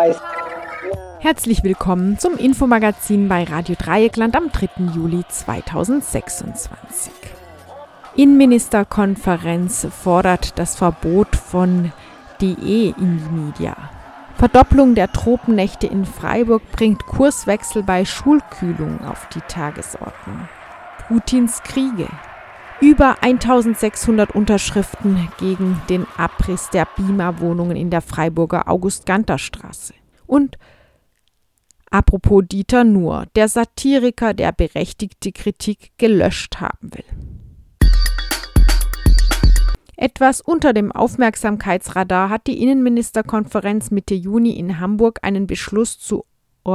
Herzlich willkommen zum Infomagazin bei Radio Dreieckland am 3. Juli 2026. Innenministerkonferenz fordert das Verbot von DE in die Media. Verdopplung der Tropennächte in Freiburg bringt Kurswechsel bei Schulkühlung auf die Tagesordnung. Putins Kriege. Über 1600 Unterschriften gegen den Abriss der BIMA-Wohnungen in der Freiburger August-Ganter-Straße. Und apropos Dieter Nuhr, der Satiriker, der berechtigte Kritik gelöscht haben will. Etwas unter dem Aufmerksamkeitsradar hat die Innenministerkonferenz Mitte Juni in Hamburg einen Beschluss zur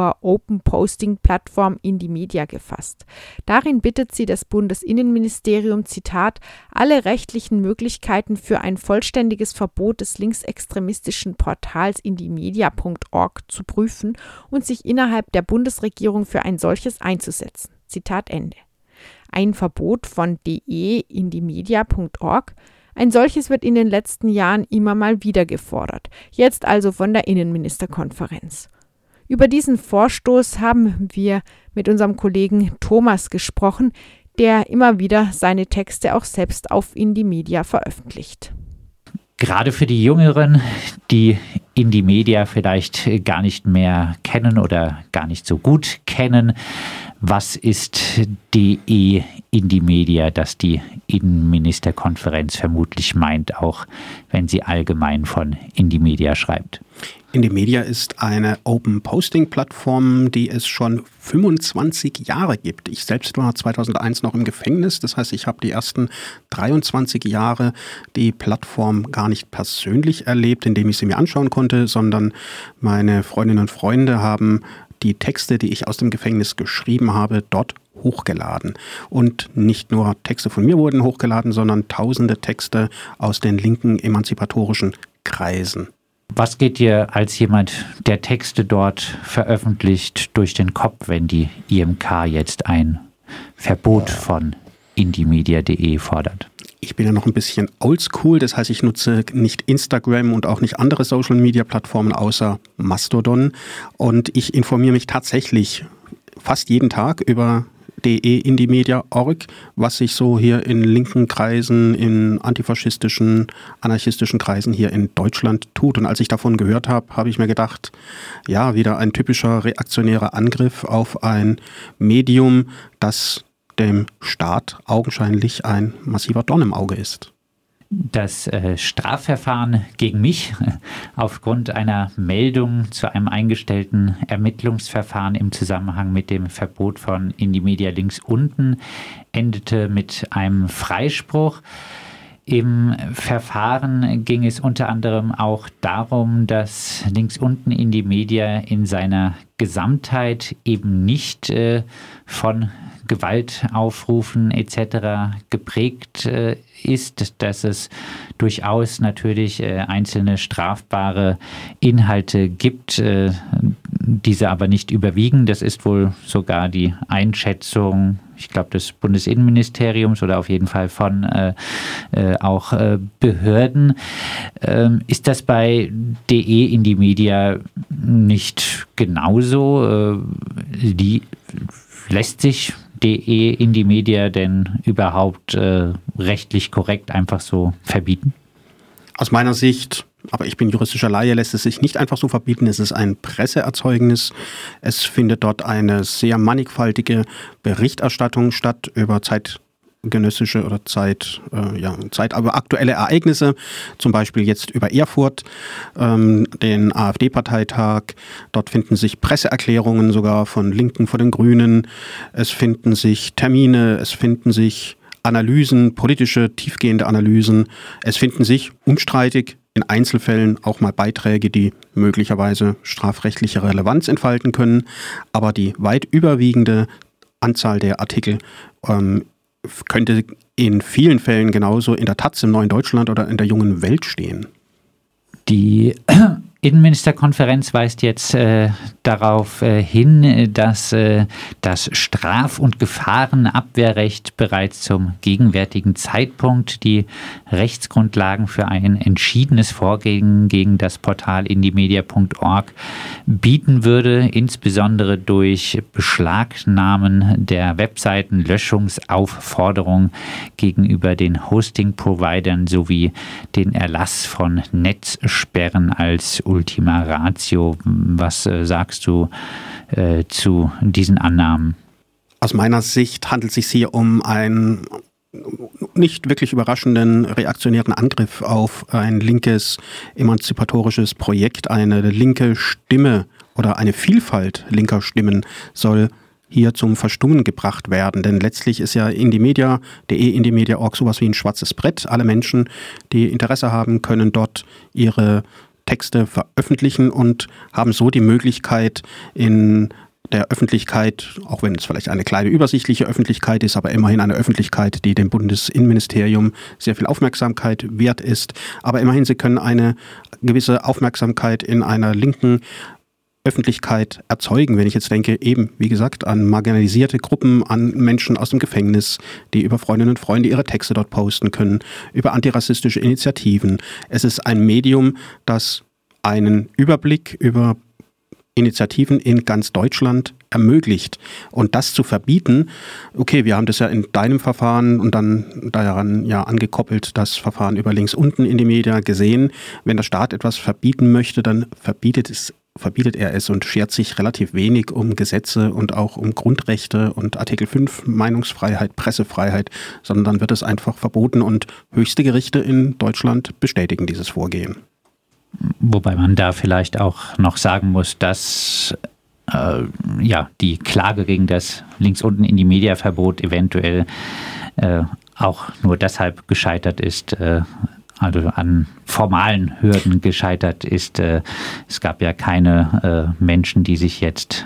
Open-Posting-Plattform Indymedia gefasst. Darin bittet sie das Bundesinnenministerium, Zitat, alle rechtlichen Möglichkeiten für ein vollständiges Verbot des linksextremistischen Portals indymedia.org zu prüfen und sich innerhalb der Bundesregierung für ein solches einzusetzen. Zitat Ende. Ein Verbot von de indymedia.org. Ein solches wird in den letzten Jahren immer mal wieder gefordert, jetzt also von der Innenministerkonferenz. Über diesen Vorstoß haben wir mit unserem Kollegen Thomas gesprochen, der immer wieder seine Texte auch selbst auf Indymedia veröffentlicht. Gerade für die Jüngeren, die Indymedia vielleicht gar nicht mehr kennen oder gar nicht so gut kennen, was ist DE Indymedia, das die Innenministerkonferenz vermutlich meint, auch wenn sie allgemein von Indymedia schreibt? Indymedia ist eine Open-Posting-Plattform, die es schon 25 Jahre gibt. Ich selbst war 2001 noch im Gefängnis, das heißt, ich habe die ersten 23 Jahre die Plattform gar nicht persönlich erlebt, indem ich sie mir anschauen konnte, sondern meine Freundinnen und Freunde haben die Texte, die ich aus dem Gefängnis geschrieben habe, dort hochgeladen. Und nicht nur Texte von mir wurden hochgeladen, sondern tausende Texte aus den linken emanzipatorischen Kreisen. Was geht dir als jemand, der Texte dort veröffentlicht, durch den Kopf, wenn die IMK jetzt ein Verbot von indymedia.de fordert? Ich bin ja noch ein bisschen oldschool, das heißt, ich nutze nicht Instagram und auch nicht andere Social-Media-Plattformen außer Mastodon. Und ich informiere mich tatsächlich fast jeden Tag über de-indymedia.org, was sich so hier in linken Kreisen, in antifaschistischen, anarchistischen Kreisen hier in Deutschland tut. Und als ich davon gehört habe, habe ich mir gedacht, ja, wieder ein typischer reaktionärer Angriff auf ein Medium, das dem Staat augenscheinlich ein massiver Dorn im Auge ist. Das Strafverfahren gegen mich aufgrund einer Meldung zu einem eingestellten Ermittlungsverfahren im Zusammenhang mit dem Verbot von Indymedia links unten endete mit einem Freispruch. Im Verfahren ging es unter anderem auch darum, dass links unten Indymedia in seiner Gesamtheit eben nicht von Gewaltaufrufen etc. geprägt ist, dass es durchaus natürlich einzelne strafbare Inhalte gibt, diese aber nicht überwiegen. Das ist wohl sogar die Einschätzung, ich glaube, des Bundesinnenministeriums oder auf jeden Fall von auch Behörden. Ist das bei de Indymedia nicht genauso? Lässt sich de Indymedia denn überhaupt rechtlich korrekt einfach so verbieten? Aus meiner Sicht, aber ich bin juristischer Laie, lässt es sich nicht einfach so verbieten. Es ist ein Presseerzeugnis. Es findet dort eine sehr mannigfaltige Berichterstattung statt über zeitgenössische oder aber aktuelle Ereignisse, zum Beispiel jetzt über Erfurt, den AfD-Parteitag. Dort finden sich Presseerklärungen sogar von Linken, von den Grünen. Es finden sich Termine, es finden sich Analysen, politische, tiefgehende Analysen. Es finden sich unstreitig in Einzelfällen auch mal Beiträge, die möglicherweise strafrechtliche Relevanz entfalten können. Aber die weit überwiegende Anzahl der Artikel könnte in vielen Fällen genauso in der Taz im Neuen Deutschland oder in der Jungen Welt stehen. Die Innenministerkonferenz weist jetzt darauf hin, dass das Straf- und Gefahrenabwehrrecht bereits zum gegenwärtigen Zeitpunkt die Rechtsgrundlagen für ein entschiedenes Vorgehen gegen das Portal indimedia.org bieten würde, insbesondere durch Beschlagnahmen der Webseiten, Löschungsaufforderungen gegenüber den Hosting-Providern sowie den Erlass von Netzsperren als Ultima Ratio. Was sagst du zu diesen Annahmen? Aus meiner Sicht handelt es sich hier um einen nicht wirklich überraschenden reaktionären Angriff auf ein linkes emanzipatorisches Projekt. Eine linke Stimme oder eine Vielfalt linker Stimmen soll hier zum Verstummen gebracht werden. Denn letztlich ist ja Indimedia.de, Indimedia.org sowas wie ein schwarzes Brett. Alle Menschen, die Interesse haben, können dort ihre Texte veröffentlichen und haben so die Möglichkeit, in der Öffentlichkeit, auch wenn es vielleicht eine kleine übersichtliche Öffentlichkeit ist, aber immerhin eine Öffentlichkeit, die dem Bundesinnenministerium sehr viel Aufmerksamkeit wert ist. Aber immerhin, sie können eine gewisse Aufmerksamkeit in einer linken Öffentlichkeit erzeugen. Wenn ich jetzt denke, eben, wie gesagt, an marginalisierte Gruppen, an Menschen aus dem Gefängnis, die über Freundinnen und Freunde ihre Texte dort posten können, über antirassistische Initiativen. Es ist ein Medium, das einen Überblick über Initiativen in ganz Deutschland ermöglicht. Und das zu verbieten, okay, wir haben das ja in deinem Verfahren und dann daran ja angekoppelt, das Verfahren über links unten Indimedia gesehen. Wenn der Staat etwas verbieten möchte, dann verbietet er es und schert sich relativ wenig um Gesetze und auch um Grundrechte und Artikel 5 Meinungsfreiheit, Pressefreiheit, sondern dann wird es einfach verboten und höchste Gerichte in Deutschland bestätigen dieses Vorgehen. Wobei man da vielleicht auch noch sagen muss, dass die Klage gegen das links unten Indimedia-Verbot eventuell auch nur deshalb gescheitert ist, also an formalen Hürden gescheitert ist. Es gab ja keine Menschen, die sich jetzt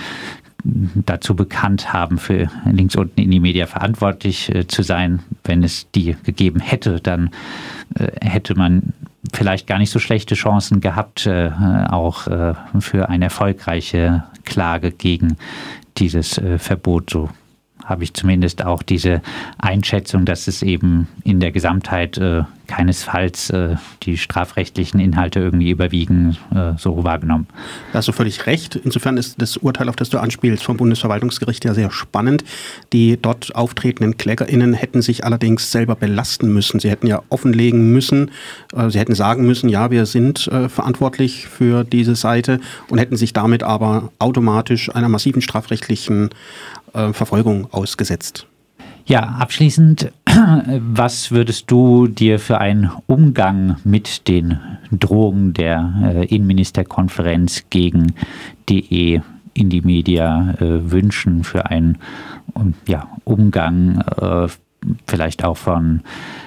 dazu bekannt haben, für links unten Indimedia verantwortlich zu sein. Wenn es die gegeben hätte, dann hätte man vielleicht gar nicht so schlechte Chancen gehabt, auch für eine erfolgreiche Klage gegen dieses Verbot. So habe ich zumindest auch diese Einschätzung, dass es eben in der Gesamtheit keinesfalls die strafrechtlichen Inhalte irgendwie überwiegen, so wahrgenommen. Da hast du völlig recht. Insofern ist das Urteil, auf das du anspielst, vom Bundesverwaltungsgericht ja sehr spannend. Die dort auftretenden KlägerInnen hätten sich allerdings selber belasten müssen. Sie hätten ja offenlegen müssen, sie hätten sagen müssen, ja, wir sind verantwortlich für diese Seite und hätten sich damit aber automatisch einer massiven strafrechtlichen Verfolgung ausgesetzt. Ja, abschließend, was würdest du dir für einen Umgang mit den Drohungen der Innenministerkonferenz gegen DE Indimedia wünschen, für einen Umgang vielleicht auch von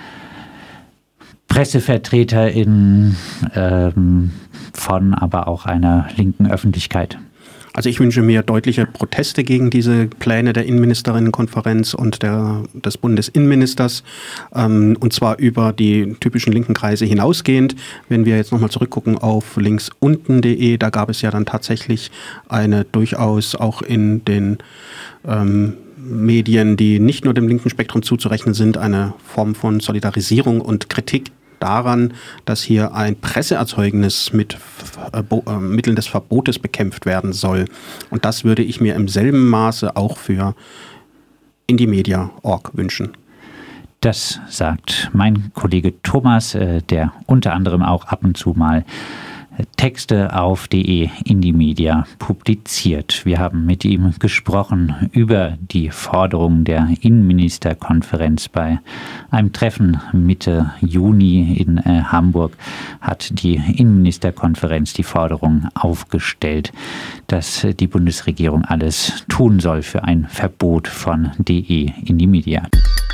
PressevertreterInnen, von aber auch einer linken Öffentlichkeit? Also ich wünsche mir deutliche Proteste gegen diese Pläne der Innenministerinnenkonferenz und des Bundesinnenministers, und zwar über die typischen linken Kreise hinausgehend. Wenn wir jetzt nochmal zurückgucken auf linksunten.de, da gab es ja dann tatsächlich eine durchaus auch in den Medien, die nicht nur dem linken Spektrum zuzurechnen sind, eine Form von Solidarisierung und Kritik daran, dass hier ein Presseerzeugnis mit Mitteln des Verbotes bekämpft werden soll. Und das würde ich mir im selben Maße auch für Indimedia.org wünschen. Das sagt mein Kollege Thomas, der unter anderem auch ab und zu mal Texte auf DE Indimedia publiziert. Wir haben mit ihm gesprochen über die Forderungen der Innenministerkonferenz. Bei einem Treffen Mitte Juni in Hamburg hat die Innenministerkonferenz die Forderung aufgestellt, dass die Bundesregierung alles tun soll für ein Verbot von DE Indimedia.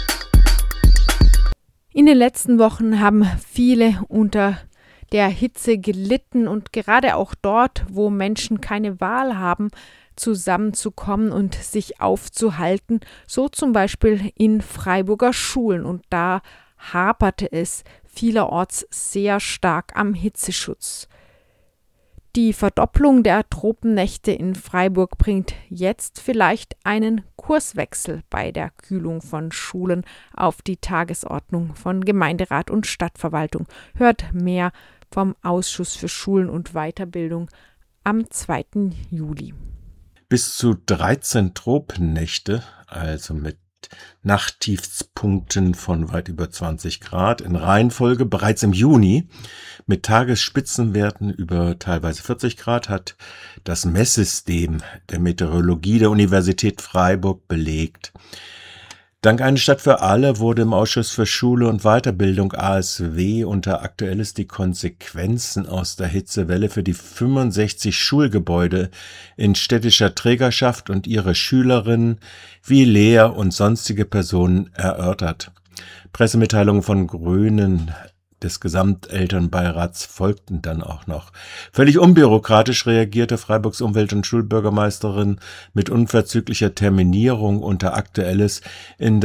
In den letzten Wochen haben viele unter der Hitze gelitten und gerade auch dort, wo Menschen keine Wahl haben, zusammenzukommen und sich aufzuhalten, so zum Beispiel in Freiburger Schulen. Und da haperte es vielerorts sehr stark am Hitzeschutz. Die Verdopplung der Tropennächte in Freiburg bringt jetzt vielleicht einen Kurswechsel bei der Kühlung von Schulen auf die Tagesordnung von Gemeinderat und Stadtverwaltung. Hört mehr vom Ausschuss für Schulen und Weiterbildung am 2. Juli. Bis zu 13 Tropennächte, also mit Nachttiefspunkten von weit über 20 Grad in Reihenfolge bereits im Juni mit Tagesspitzenwerten über teilweise 40 Grad hat das Messsystem der Meteorologie der Universität Freiburg belegt. Dank Eine Stadt für alle wurde im Ausschuss für Schule und Weiterbildung ASW unter Aktuelles die Konsequenzen aus der Hitzewelle für die 65 Schulgebäude in städtischer Trägerschaft und ihre Schülerinnen wie Lehr- und sonstige Personen erörtert. Pressemitteilungen von Grünen des Gesamtelternbeirats folgten dann auch noch. Völlig unbürokratisch reagierte Freiburgs Umwelt- und Schulbürgermeisterin mit unverzüglicher Terminierung unter Aktuelles im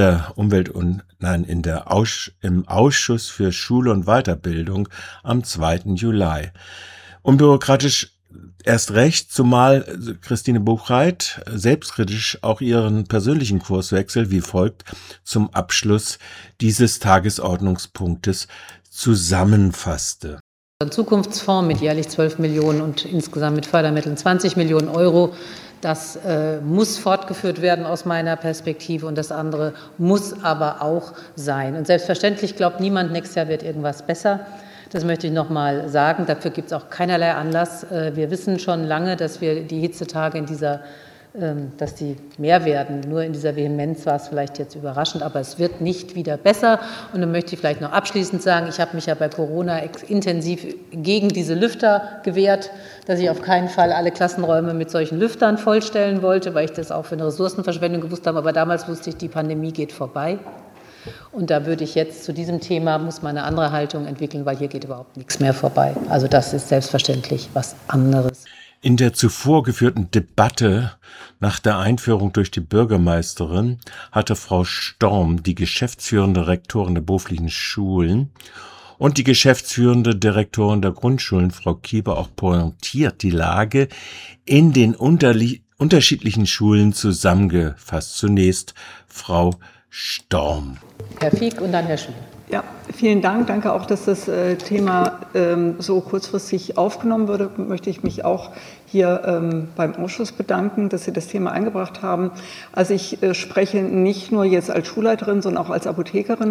Ausschuss für Schule und Weiterbildung am 2. Juli. Unbürokratisch erst recht, zumal Christine Buchreit selbstkritisch auch ihren persönlichen Kurswechsel wie folgt zum Abschluss dieses Tagesordnungspunktes zusammenfasste. Ein Zukunftsfonds mit jährlich 12 Millionen und insgesamt mit Fördermitteln 20 Millionen Euro. Das muss fortgeführt werden aus meiner Perspektive und das andere muss aber auch sein. Und selbstverständlich glaubt niemand, nächstes Jahr wird irgendwas besser. Das möchte ich noch mal sagen. Dafür gibt es auch keinerlei Anlass. Wir wissen schon lange, dass wir die Hitzetage dass die mehr werden. Nur in dieser Vehemenz war es vielleicht jetzt überraschend, aber es wird nicht wieder besser. Und dann möchte ich vielleicht noch abschließend sagen, ich habe mich ja bei Corona intensiv gegen diese Lüfter gewehrt, dass ich auf keinen Fall alle Klassenräume mit solchen Lüftern vollstellen wollte, weil ich das auch für eine Ressourcenverschwendung gewusst habe. Aber damals wusste ich, die Pandemie geht vorbei. Und da würde ich jetzt zu diesem Thema, muss man eine andere Haltung entwickeln, weil hier geht überhaupt nichts mehr vorbei. Also das ist selbstverständlich was anderes. In der zuvor geführten Debatte nach der Einführung durch die Bürgermeisterin hatte Frau Storm, die geschäftsführende Rektorin der beruflichen Schulen und die geschäftsführende Direktorin der Grundschulen, Frau Kieber, auch pointiert die Lage in den unterschiedlichen Schulen zusammengefasst. Zunächst Frau Storm. Herr Fieck und dann Herr Schmidt. Ja, vielen Dank. Danke auch, dass das Thema so kurzfristig aufgenommen wurde. Möchte ich mich auch hier beim Ausschuss bedanken, dass Sie das Thema eingebracht haben. Also ich spreche nicht nur jetzt als Schulleiterin, sondern auch als Apothekerin.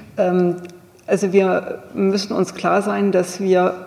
Also wir müssen uns klar sein, dass wir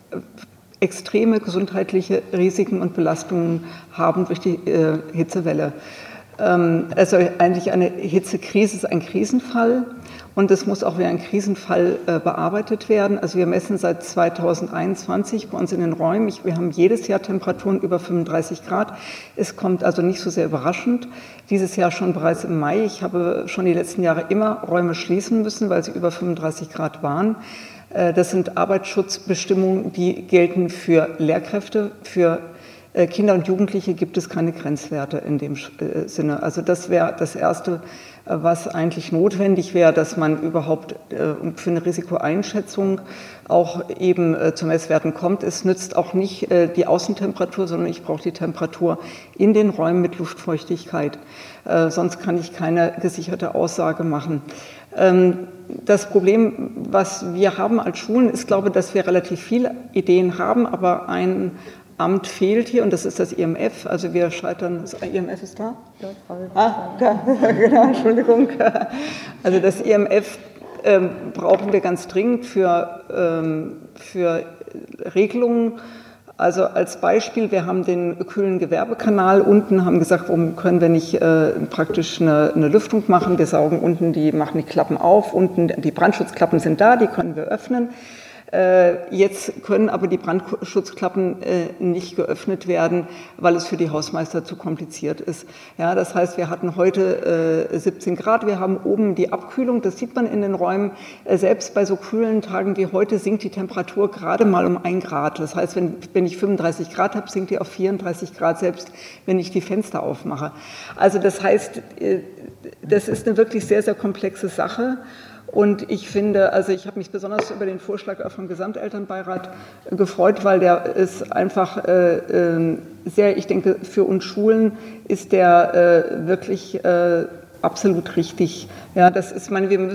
extreme gesundheitliche Risiken und Belastungen haben durch die Hitzewelle. Also eigentlich eine Hitzekrise ist ein Krisenfall. Und es muss auch wie ein Krisenfall bearbeitet werden. Also wir messen seit 2021 bei uns in den Räumen. Wir haben jedes Jahr Temperaturen über 35 Grad. Es kommt also nicht so sehr überraschend. Dieses Jahr schon bereits im Mai. Ich habe schon die letzten Jahre immer Räume schließen müssen, weil sie über 35 Grad waren. Das sind Arbeitsschutzbestimmungen, die gelten für Lehrkräfte. Für Kinder und Jugendliche gibt es keine Grenzwerte in dem Sinne. Also das wäre das Erste, was eigentlich notwendig wäre, dass man überhaupt für eine Risikoeinschätzung auch eben zu Messwerten kommt. Es nützt auch nicht die Außentemperatur, sondern ich brauche die Temperatur in den Räumen mit Luftfeuchtigkeit. Sonst kann ich keine gesicherte Aussage machen. Das Problem, was wir haben als Schulen, ist, glaube ich, dass wir relativ viele Ideen haben, aber ein Amt fehlt hier und das ist das IMF. Also wir scheitern, das IMF ist da? Da, genau, Entschuldigung. Also das IMF brauchen wir ganz dringend für Regelungen. Also als Beispiel, wir haben den kühlen Gewerbekanal unten, haben gesagt, warum können wir nicht praktisch eine Lüftung machen? Wir saugen unten, machen die Klappen auf, unten die Brandschutzklappen sind da, die können wir öffnen. Jetzt können aber die Brandschutzklappen nicht geöffnet werden, weil es für die Hausmeister zu kompliziert ist. Ja, das heißt, wir hatten heute 17 Grad, wir haben oben die Abkühlung, das sieht man in den Räumen. Selbst bei so kühlen Tagen wie heute sinkt die Temperatur gerade mal um 1 Grad. Das heißt, wenn ich 35 Grad habe, sinkt die auf 34 Grad, selbst wenn ich die Fenster aufmache. Also das heißt, das ist eine wirklich sehr, sehr komplexe Sache. Und ich finde, also ich habe mich besonders über den Vorschlag vom Gesamtelternbeirat gefreut, weil der ist einfach sehr, ich denke, für uns Schulen ist der wirklich absolut richtig. Ja, das ist,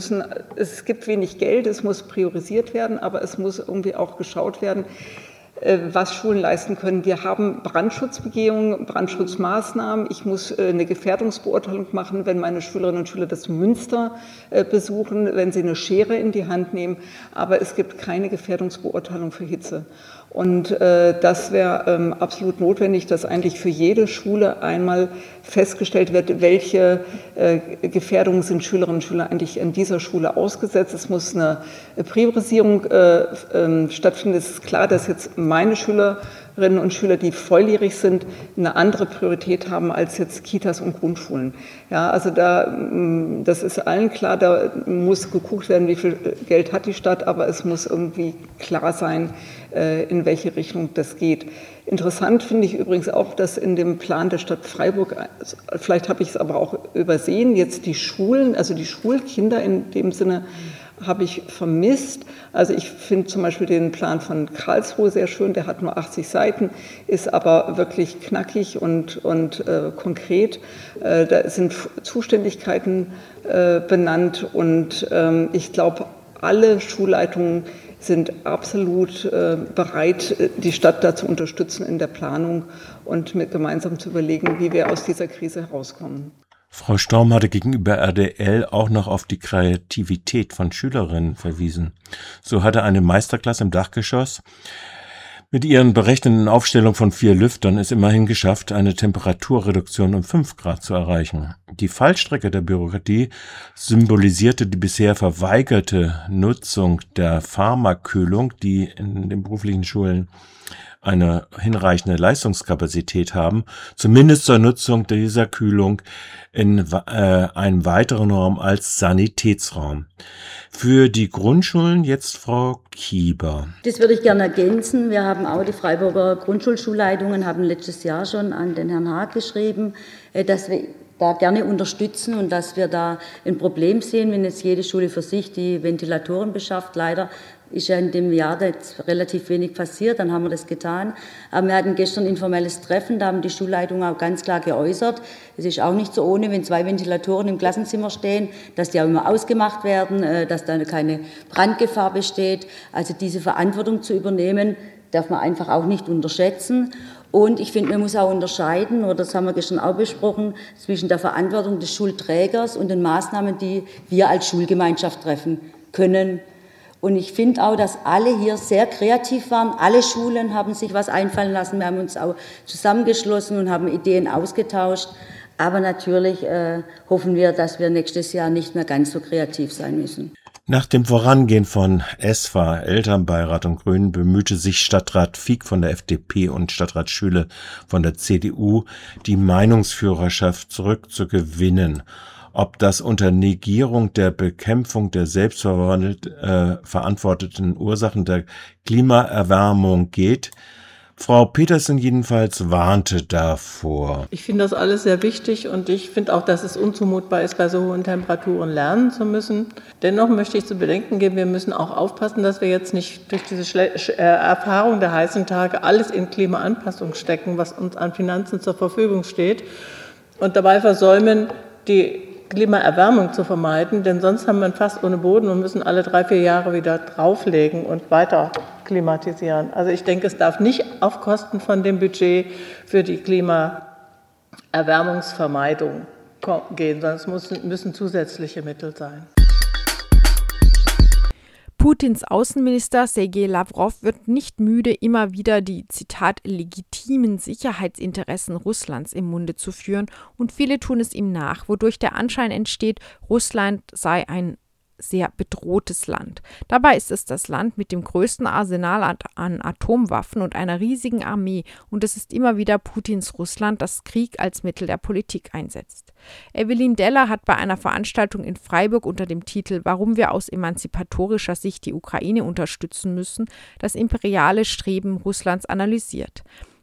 es gibt wenig Geld, es muss priorisiert werden, aber es muss irgendwie auch geschaut werden, was Schulen leisten können. Wir haben Brandschutzbegehungen, Brandschutzmaßnahmen. Ich muss eine Gefährdungsbeurteilung machen, wenn meine Schülerinnen und Schüler das Münster besuchen, wenn sie eine Schere in die Hand nehmen. Aber es gibt keine Gefährdungsbeurteilung für Hitze. Und das wäre absolut notwendig, dass eigentlich für jede Schule einmal festgestellt wird, welche Gefährdungen sind Schülerinnen und Schüler eigentlich in dieser Schule ausgesetzt. Es muss eine Priorisierung stattfinden. Es ist klar, dass jetzt meine Schülerinnen und Schüler, die volljährig sind, eine andere Priorität haben als jetzt Kitas und Grundschulen. Ja, also das ist allen klar, da muss geguckt werden, wie viel Geld hat die Stadt, aber es muss irgendwie klar sein, in welche Richtung das geht. Interessant finde ich übrigens auch, dass in dem Plan der Stadt Freiburg, vielleicht habe ich es aber auch übersehen, jetzt die Schulen, also die Schulkinder in dem Sinne habe ich vermisst. Also ich finde zum Beispiel den Plan von Karlsruhe sehr schön, der hat nur 80 Seiten, ist aber wirklich knackig und konkret. Da sind Zuständigkeiten benannt und ich glaube, alle Schulleitungen sind absolut bereit, die Stadt da zu unterstützen in der Planung und gemeinsam zu überlegen, wie wir aus dieser Krise herauskommen. Frau Storm hatte gegenüber RDL auch noch auf die Kreativität von Schülerinnen verwiesen. So hatte eine Meisterklasse im Dachgeschoss mit ihren berechneten Aufstellungen von 4 Lüftern es immerhin geschafft, eine Temperaturreduktion um 5 Grad zu erreichen. Die Fallstrecke der Bürokratie symbolisierte die bisher verweigerte Nutzung der Pharmakühlung, die in den beruflichen Schulen eine hinreichende Leistungskapazität haben, zumindest zur Nutzung dieser Kühlung in einem weiteren Raum als Sanitätsraum. Für die Grundschulen jetzt Frau Kieber. Das würde ich gerne ergänzen. Wir haben auch, die Freiburger Grundschulschulleitungen haben letztes Jahr schon an den Herrn Haag geschrieben, dass wir da gerne unterstützen und dass wir da ein Problem sehen, wenn jetzt jede Schule für sich die Ventilatoren beschafft. Leider ist ja in dem Jahr jetzt relativ wenig passiert, dann haben wir das getan. Aber wir hatten gestern ein informelles Treffen, da haben die Schulleitungen auch ganz klar geäußert, es ist auch nicht so ohne, wenn 2 Ventilatoren im Klassenzimmer stehen, dass die auch immer ausgemacht werden, dass da keine Brandgefahr besteht. Also diese Verantwortung zu übernehmen, darf man einfach auch nicht unterschätzen. Und ich finde, man muss auch unterscheiden, oder das haben wir gestern auch besprochen, zwischen der Verantwortung des Schulträgers und den Maßnahmen, die wir als Schulgemeinschaft treffen können. Und ich finde auch, dass alle hier sehr kreativ waren. Alle Schulen haben sich was einfallen lassen. Wir haben uns auch zusammengeschlossen und haben Ideen ausgetauscht. Aber natürlich hoffen wir, dass wir nächstes Jahr nicht mehr ganz so kreativ sein müssen. Nach dem Vorangehen von ESFA, Elternbeirat und Grünen, bemühte sich Stadtrat Fieck von der FDP und Stadtrat Schüle von der CDU, die Meinungsführerschaft zurückzugewinnen. Ob das unter Negierung der Bekämpfung der selbstverantworteten Ursachen der Klimaerwärmung geht, Frau Petersen jedenfalls warnte davor. Ich finde das alles sehr wichtig und ich finde auch, dass es unzumutbar ist, bei so hohen Temperaturen lernen zu müssen. Dennoch möchte ich zu bedenken geben, wir müssen auch aufpassen, dass wir jetzt nicht durch diese Erfahrung der heißen Tage alles in Klimaanpassung stecken, was uns an Finanzen zur Verfügung steht und dabei versäumen, die Klimaerwärmung zu vermeiden, denn sonst haben wir ein Fass ohne Boden und müssen alle 3-4 Jahre wieder drauflegen und weiter klimatisieren. Also ich denke, es darf nicht auf Kosten von dem Budget für die Klimaerwärmungsvermeidung gehen, sondern es müssen zusätzliche Mittel sein. Putins Außenminister Sergei Lavrov wird nicht müde, immer wieder die, Zitat, legitimen Sicherheitsinteressen Russlands im Munde zu führen und viele tun es ihm nach, wodurch der Anschein entsteht, Russland sei ein sehr bedrohtes Land. Dabei ist es das Land mit dem größten Arsenal an Atomwaffen und einer riesigen Armee und es ist immer wieder Putins Russland, das Krieg als Mittel der Politik einsetzt. Evelyn Deller hat bei einer Veranstaltung in Freiburg unter dem Titel »Warum wir aus emanzipatorischer Sicht die Ukraine unterstützen müssen« das imperiale Streben Russlands analysiert.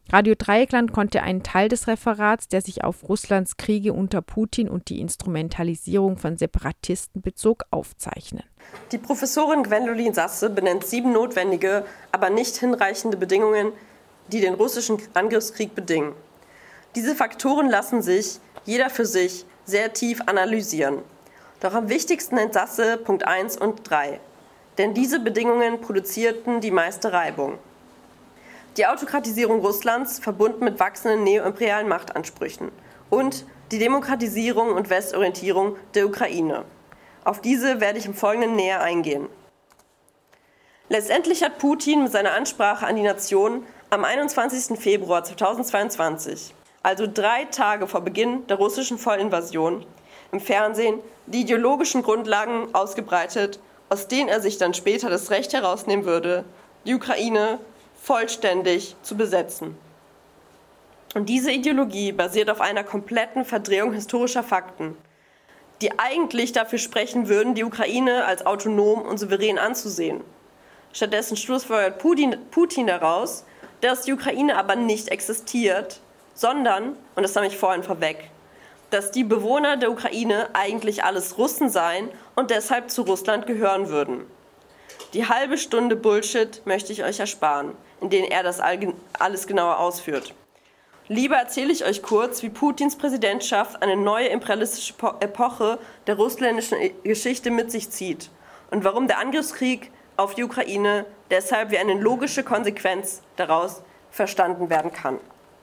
Radio Dreieckland konnte einen Teil des Referats, der sich auf Russlands Kriege unter Putin und die Instrumentalisierung von Separatisten bezog, aufzeichnen. Die Professorin Gwendolin Sasse benennt 7 notwendige, aber nicht hinreichende Bedingungen, die den russischen Angriffskrieg bedingen. Diese Faktoren lassen sich, jeder für sich, sehr tief analysieren. Doch am wichtigsten nennt Sasse Punkt 1 und 3. Denn diese Bedingungen produzierten die meiste Reibung. Die Autokratisierung Russlands, verbunden mit wachsenden neoimperialen Machtansprüchen, und die Demokratisierung und Westorientierung der Ukraine. Auf diese werde ich im Folgenden näher eingehen. Letztendlich hat Putin mit seiner Ansprache an die Nation am 21. Februar 2022, also 3 Tage vor Beginn der russischen Vollinvasion, im Fernsehen die ideologischen Grundlagen ausgebreitet, aus denen er sich dann später das Recht herausnehmen würde, die Ukraine vollständig zu besetzen. Und diese Ideologie basiert auf einer kompletten Verdrehung historischer Fakten, die eigentlich dafür sprechen würden, die Ukraine als autonom und souverän anzusehen. Stattdessen schlussfolgert Putin daraus, dass die Ukraine aber nicht existiert, sondern, und das habe ich vorhin vorweg, dass die Bewohner der Ukraine eigentlich alles Russen seien und deshalb zu Russland gehören würden. Die halbe Stunde Bullshit möchte ich euch ersparen, in denen er das alles genauer ausführt. Lieber erzähle ich euch kurz, wie Putins Präsidentschaft eine neue imperialistische Epoche der russländischen Geschichte mit sich zieht und warum der Angriffskrieg auf die Ukraine deshalb wie eine logische Konsequenz daraus verstanden werden kann.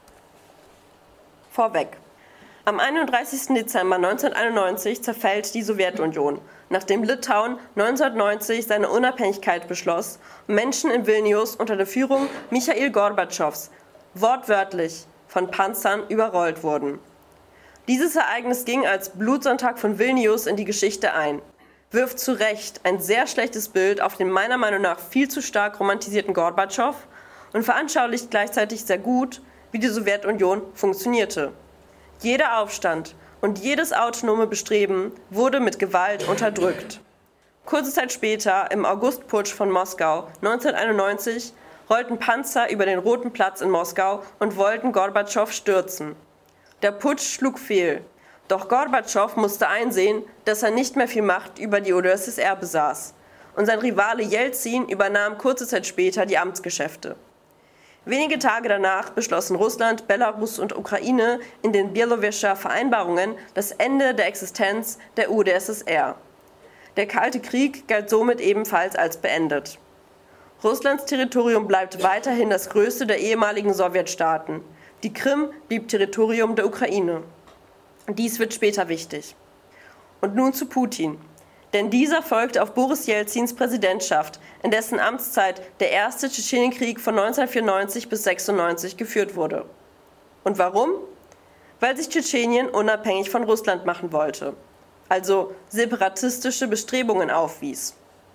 Vorweg. Am 31. Dezember 1991 zerfällt die Sowjetunion, nachdem Litauen 1990 seine Unabhängigkeit beschloss und Menschen in Vilnius unter der Führung Michail Gorbatschows wortwörtlich von Panzern überrollt wurden. Dieses Ereignis ging als Blutsonntag von Vilnius in die Geschichte ein, wirft zu Recht ein sehr schlechtes Bild auf den meiner Meinung nach viel zu stark romantisierten Gorbatschow und veranschaulicht gleichzeitig sehr gut, wie die Sowjetunion funktionierte. Jeder Aufstand und jedes autonome Bestreben wurde mit Gewalt unterdrückt. Kurze Zeit später, im Augustputsch von Moskau 1991, rollten Panzer über den Roten Platz in Moskau und wollten Gorbatschow stürzen. Der Putsch schlug fehl. Doch Gorbatschow musste einsehen, dass er nicht mehr viel Macht über die UdSSR besaß. Und sein Rivale Jelzin übernahm kurze Zeit später die Amtsgeschäfte. Wenige Tage danach beschlossen Russland, Belarus und Ukraine in den Bielowescher Vereinbarungen das Ende der Existenz der UdSSR. Der Kalte Krieg galt somit ebenfalls als beendet. Russlands Territorium bleibt weiterhin das größte der ehemaligen Sowjetstaaten. Die Krim blieb Territorium der Ukraine. Dies wird später wichtig. Und nun zu Putin. Denn dieser folgte auf Boris Jelzins Präsidentschaft, in dessen Amtszeit der erste Tschetschenienkrieg von 1994 bis 1996 geführt wurde. Und warum? Weil sich Tschetschenien unabhängig von Russland machen wollte, also separatistische Bestrebungen aufwies.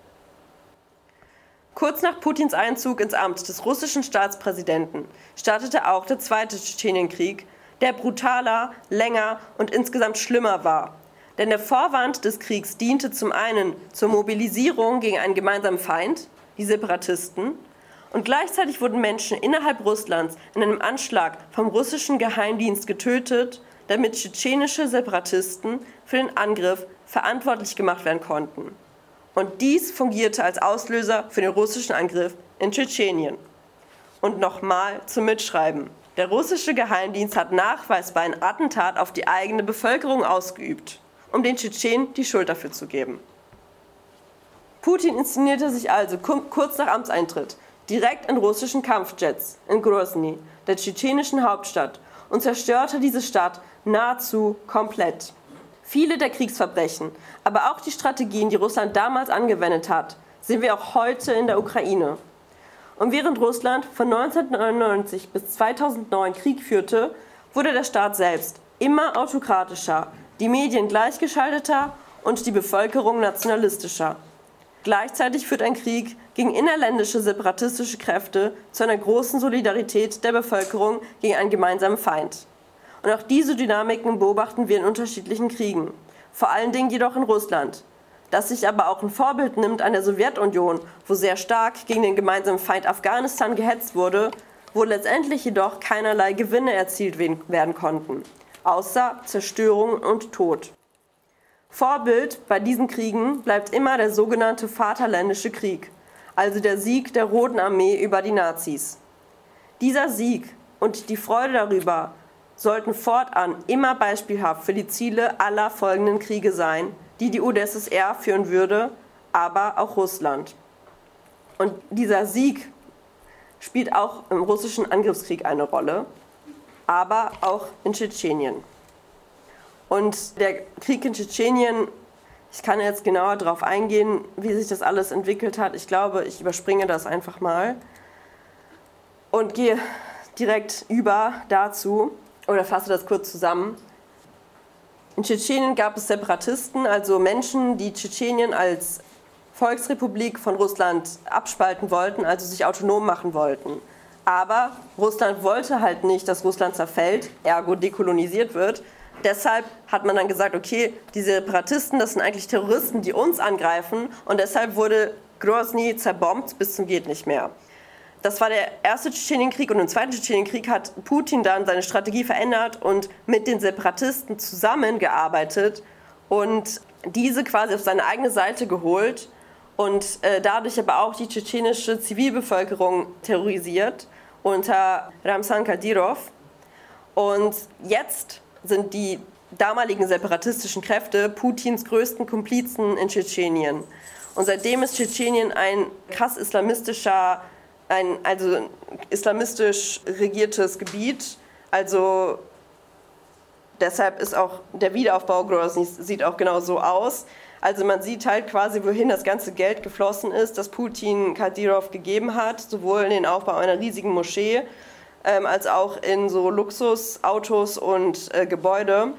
Kurz nach Putins Einzug ins Amt des russischen Staatspräsidenten startete auch der zweite Tschetschenienkrieg, der brutaler, länger und insgesamt schlimmer war. Denn der Vorwand des Kriegs diente zum einen zur Mobilisierung gegen einen gemeinsamen Feind, die Separatisten, und gleichzeitig wurden Menschen innerhalb Russlands in einem Anschlag vom russischen Geheimdienst getötet, damit tschetschenische Separatisten für den Angriff verantwortlich gemacht werden konnten. Und dies fungierte als Auslöser für den russischen Angriff in Tschetschenien. Und nochmal zum Mitschreiben. Der russische Geheimdienst hat nachweisbar ein Attentat auf die eigene Bevölkerung ausgeübt, um den Tschetschenen die Schuld dafür zu geben. Putin inszenierte sich also kurz nach Amtseintritt direkt in russischen Kampfjets in Grozny, der tschetschenischen Hauptstadt, und zerstörte diese Stadt nahezu komplett. Viele der Kriegsverbrechen, aber auch die Strategien, die Russland damals angewendet hat, sehen wir auch heute in der Ukraine. Und während Russland von 1999 bis 2009 Krieg führte, wurde der Staat selbst immer autokratischer, die Medien gleichgeschalteter und die Bevölkerung nationalistischer. Gleichzeitig führt ein Krieg gegen innerländische separatistische Kräfte zu einer großen Solidarität der Bevölkerung gegen einen gemeinsamen Feind. Und auch diese Dynamiken beobachten wir in unterschiedlichen Kriegen, vor allen Dingen jedoch in Russland, das sich aber auch ein Vorbild nimmt an der Sowjetunion, wo sehr stark gegen den gemeinsamen Feind Afghanistan gehetzt wurde, wo letztendlich jedoch keinerlei Gewinne erzielt werden konnten, außer Zerstörung und Tod. Vorbild bei diesen Kriegen bleibt immer der sogenannte Vaterländische Krieg, also der Sieg der Roten Armee über die Nazis. Dieser Sieg und die Freude darüber sollten fortan immer beispielhaft für die Ziele aller folgenden Kriege sein, die die UdSSR führen würde, aber auch Russland. Und dieser Sieg spielt auch im russischen Angriffskrieg eine Rolle, aber auch in Tschetschenien. Und der Krieg in Tschetschenien, ich kann jetzt genauer darauf eingehen, wie sich das alles entwickelt hat. Ich glaube, ich überspringe das einfach mal und gehe direkt über dazu oder fasse das kurz zusammen. In Tschetschenien gab es Separatisten, also Menschen, die Tschetschenien als Volksrepublik von Russland abspalten wollten, also sich autonom machen wollten. Aber Russland wollte halt nicht, dass Russland zerfällt, ergo dekolonisiert wird. Deshalb hat man dann gesagt, okay, die Separatisten, das sind eigentlich Terroristen, die uns angreifen. Und deshalb wurde Grozny zerbombt bis zum geht nicht mehr. Das war der erste Tschetschenienkrieg und im zweiten Tschetschenienkrieg hat Putin dann seine Strategie verändert und mit den Separatisten zusammengearbeitet und diese quasi auf seine eigene Seite geholt und dadurch aber auch die tschetschenische Zivilbevölkerung terrorisiert unter Ramzan Kadyrov. Und jetzt sind die damaligen separatistischen Kräfte Putins größten Komplizen in Tschetschenien. Und seitdem ist Tschetschenien ein krass islamistisch regiertes Gebiet. Also deshalb ist auch der Wiederaufbau Groznys sieht auch genau so aus. Also man sieht halt quasi, wohin das ganze Geld geflossen ist, das Putin Kadyrov gegeben hat, sowohl in den Aufbau einer riesigen Moschee, als auch in so Luxusautos und Gebäude.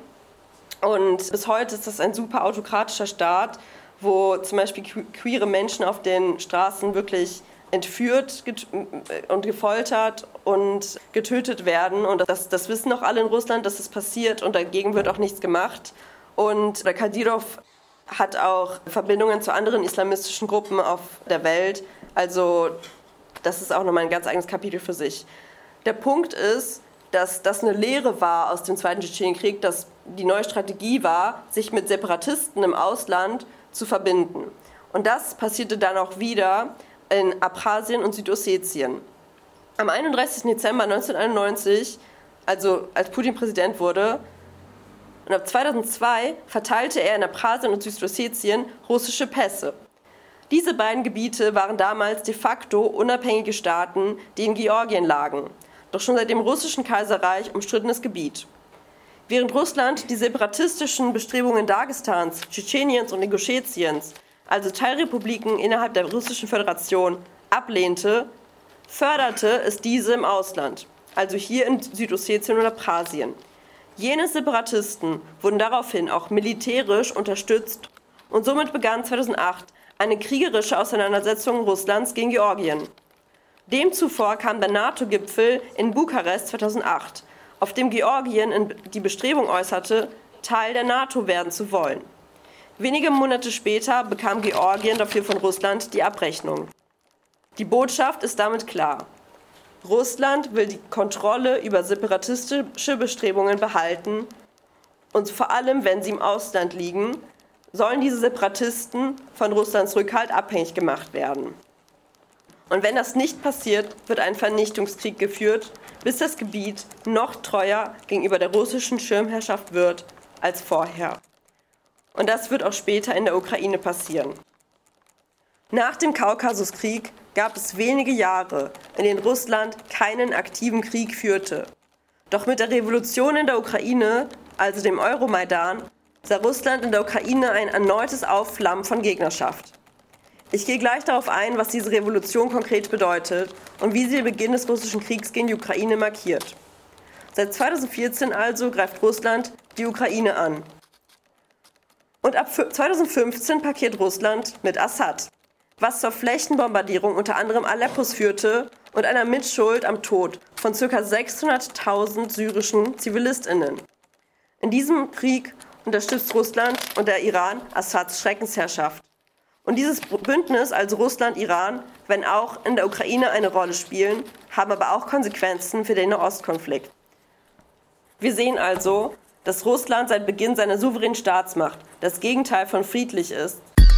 Und bis heute ist das ein super autokratischer Staat, wo zum Beispiel queere Menschen auf den Straßen wirklich entführt und gefoltert und getötet werden. Und das wissen auch alle in Russland, dass das passiert und dagegen wird auch nichts gemacht. Und der Kadyrov hat auch Verbindungen zu anderen islamistischen Gruppen auf der Welt. Also das ist auch nochmal ein ganz eigenes Kapitel für sich. Der Punkt ist, dass das eine Lehre war aus dem Zweiten Tschetschenienkrieg, dass die neue Strategie war, sich mit Separatisten im Ausland zu verbinden. Und das passierte dann auch wieder in Abchasien und Südossetien. Am 31. Dezember 1991, also als Putin Präsident wurde, und ab 2002 verteilte er in Abchasien und Südossetien russische Pässe. Diese beiden Gebiete waren damals de facto unabhängige Staaten, die in Georgien lagen, doch schon seit dem russischen Kaiserreich umstrittenes Gebiet. Während Russland die separatistischen Bestrebungen Dagestans, Tschetscheniens und Inguschetiens, also Teilrepubliken innerhalb der Russischen Föderation, ablehnte, förderte es diese im Ausland, also hier in Südossetien und Abchasien. Jene Separatisten wurden daraufhin auch militärisch unterstützt und somit begann 2008 eine kriegerische Auseinandersetzung Russlands gegen Georgien. Dem zuvor kam der NATO-Gipfel in Bukarest 2008, auf dem Georgien die Bestrebung äußerte, Teil der NATO werden zu wollen. Wenige Monate später bekam Georgien dafür von Russland die Abrechnung. Die Botschaft ist damit klar. Russland will die Kontrolle über separatistische Bestrebungen behalten und vor allem, wenn sie im Ausland liegen, sollen diese Separatisten von Russlands Rückhalt abhängig gemacht werden. Und wenn das nicht passiert, wird ein Vernichtungskrieg geführt, bis das Gebiet noch treuer gegenüber der russischen Schirmherrschaft wird als vorher. Und das wird auch später in der Ukraine passieren. Nach dem Kaukasuskrieg gab es wenige Jahre, in denen Russland keinen aktiven Krieg führte. Doch mit der Revolution in der Ukraine, also dem Euromaidan, sah Russland in der Ukraine ein erneutes Aufflammen von Gegnerschaft. Ich gehe gleich darauf ein, was diese Revolution konkret bedeutet und wie sie den Beginn des russischen Kriegs gegen die Ukraine markiert. Seit 2014 also greift Russland die Ukraine an. Und ab 2015 parkiert Russland mit Assad, was zur Flächenbombardierung unter anderem Aleppos führte und einer Mitschuld am Tod von ca. 600.000 syrischen ZivilistInnen. In diesem Krieg unterstützt Russland und der Iran Assads Schreckensherrschaft. Und dieses Bündnis, also Russland, Iran, wenn auch in der Ukraine eine Rolle spielen, haben aber auch Konsequenzen für den Nahostkonflikt. Wir sehen also, dass Russland seit Beginn seiner souveränen Staatsmacht das Gegenteil von friedlich ist.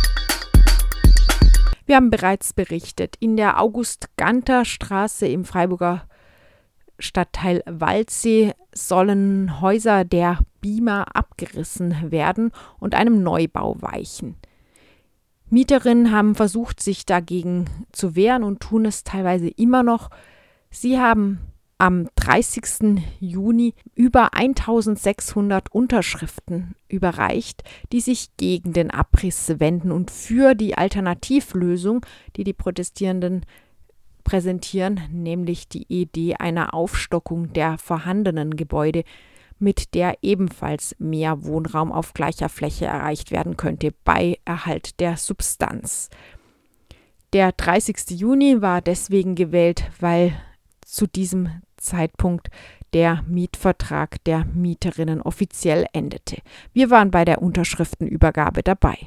Wir haben bereits berichtet, in der August-Ganter-Straße im Freiburger Stadtteil Waldsee sollen Häuser der BIMA abgerissen werden und einem Neubau weichen. Mieterinnen haben versucht, sich dagegen zu wehren und tun es teilweise immer noch. Sie haben am 30. Juni über 1600 Unterschriften überreicht, die sich gegen den Abriss wenden und für die Alternativlösung, die die Protestierenden präsentieren, nämlich die Idee einer Aufstockung der vorhandenen Gebäude, mit der ebenfalls mehr Wohnraum auf gleicher Fläche erreicht werden könnte bei Erhalt der Substanz. Der 30. Juni war deswegen gewählt, weil zu diesem Zeitpunkt der Mietvertrag der Mieterinnen offiziell endete. Wir waren bei der Unterschriftenübergabe dabei.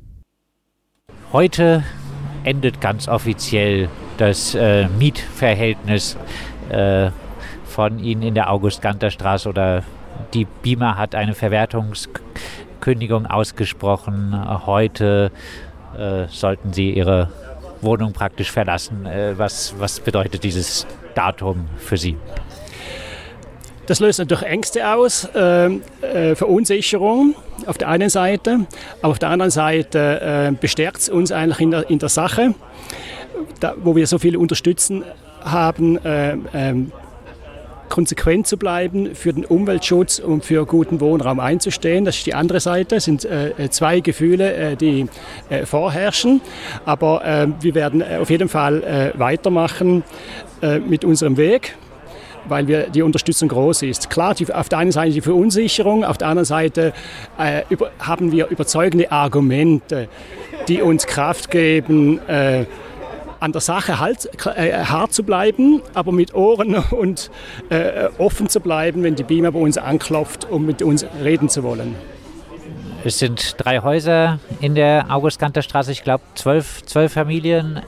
Heute endet ganz offiziell das Mietverhältnis von Ihnen in der August-Ganter-Straße, oder die BIMA hat eine Verwertungskündigung ausgesprochen. Heute sollten Sie Ihre Wohnung praktisch verlassen. Was bedeutet dieses Datum für Sie? Das löst natürlich Ängste aus, Verunsicherung auf der einen Seite, aber auf der anderen Seite bestärkt es uns eigentlich in der Sache, wo wir so viele unterstützen haben, konsequent zu bleiben, für den Umweltschutz und für guten Wohnraum einzustehen. Das ist die andere Seite. Es sind zwei Gefühle, die vorherrschen. Aber wir werden auf jeden Fall weitermachen mit unserem Weg, weil die Unterstützung groß ist. Klar, auf der einen Seite die Verunsicherung, auf der anderen Seite haben wir überzeugende Argumente, die uns Kraft geben, an der Sache hart zu bleiben, aber mit Ohren und offen zu bleiben, wenn die BIMA bei uns anklopft, um mit uns reden zu wollen. Es sind 3 Häuser in der August-Ganter-Straße, ich glaube 12 Familien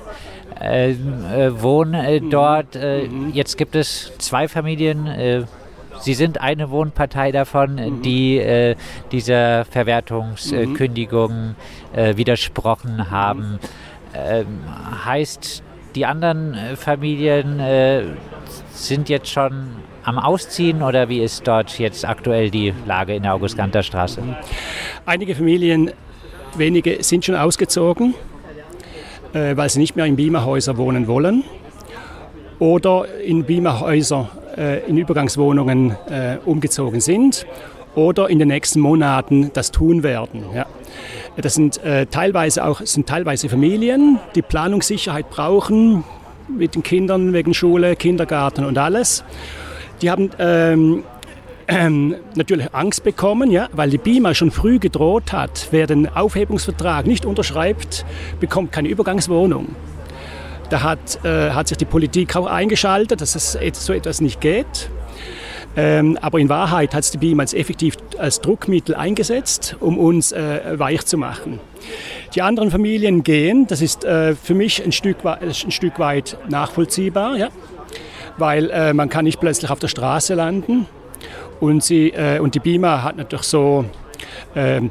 wohnen dort. Jetzt gibt es 2 Familien. Sie sind eine Wohnpartei davon, die dieser Verwertungskündigung widersprochen haben. Heißt, die anderen Familien sind jetzt schon am Ausziehen, oder wie ist dort jetzt aktuell die Lage in der August-Ganter-Straße? Einige Familien, wenige, sind schon ausgezogen, weil sie nicht mehr in BIMA-Häuser wohnen wollen oder in BIMA-Häuser in Übergangswohnungen umgezogen sind oder in den nächsten Monaten das tun werden. Ja. Das sind teilweise Familien, die Planungssicherheit brauchen mit den Kindern wegen Schule, Kindergarten und alles. Die haben natürlich Angst bekommen, ja, weil die BIMA schon früh gedroht hat, wer den Aufhebungsvertrag nicht unterschreibt, bekommt keine Übergangswohnung. Da hat sich die Politik auch eingeschaltet, dass es so etwas nicht geht. Aber in Wahrheit hat es die BIMA effektiv als Druckmittel eingesetzt, um uns weich zu machen. Die anderen Familien gehen, das ist für mich ein Stück weit nachvollziehbar, ja? Weil man kann nicht plötzlich auf der Straße landen. Und die BIMA hat natürlich so den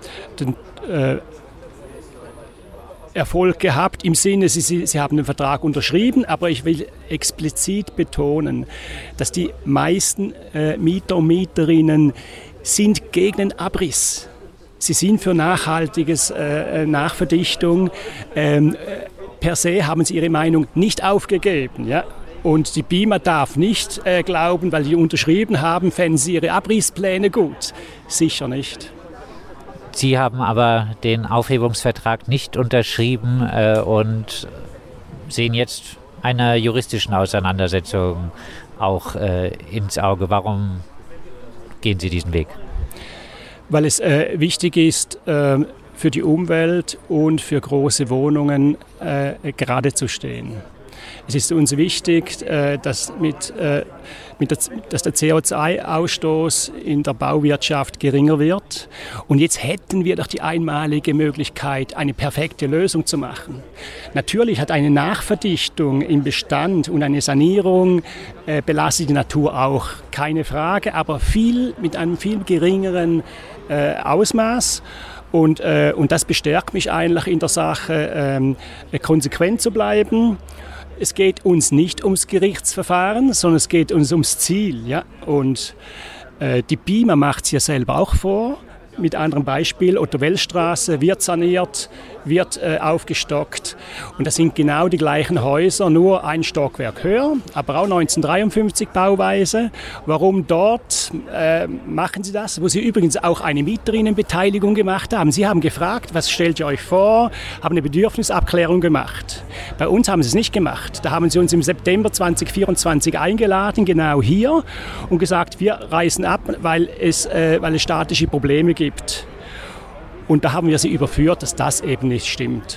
Erfolg gehabt im Sinne, sie haben den Vertrag unterschrieben, aber ich will explizit betonen, dass die meisten Mieter und Mieterinnen sind gegen den Abriss. Sie sind für nachhaltiges Nachverdichtung. Per se haben sie ihre Meinung nicht aufgegeben. Ja? Und die BIMA darf nicht glauben, weil die unterschrieben haben, fänden sie ihre Abrisspläne gut. Sicher nicht. Sie haben aber den Aufhebungsvertrag nicht unterschrieben und sehen jetzt einer juristischen Auseinandersetzung auch ins Auge. Warum gehen Sie diesen Weg? Weil es wichtig ist, für die Umwelt und für große Wohnungen gerade zu stehen. Es ist uns wichtig, dass der CO2-Ausstoß in der Bauwirtschaft geringer wird. Und jetzt hätten wir doch die einmalige Möglichkeit, eine perfekte Lösung zu machen. Natürlich hat eine Nachverdichtung im Bestand und eine Sanierung belastet die Natur auch, keine Frage, aber mit einem viel geringeren Ausmaß. Und das bestärkt mich eigentlich in der Sache, konsequent zu bleiben. Es geht uns nicht ums Gerichtsverfahren, sondern es geht uns ums Ziel. Ja? Und die BIMA macht es ja selber auch vor. Mit anderem Beispiel, Otto-Wels-Straße wird saniert, wird aufgestockt. Und das sind genau die gleichen Häuser, nur ein Stockwerk höher, aber auch 1953 Bauweise. Warum dort machen Sie das? Wo Sie übrigens auch eine Mieterinnenbeteiligung gemacht haben. Sie haben gefragt, was stellt ihr euch vor? Haben eine Bedürfnisabklärung gemacht. Bei uns haben Sie es nicht gemacht. Da haben Sie uns im September 2024 eingeladen, genau hier, und gesagt, wir reisen ab, weil es statische Probleme gibt. Und da haben wir sie überführt, dass das eben nicht stimmt.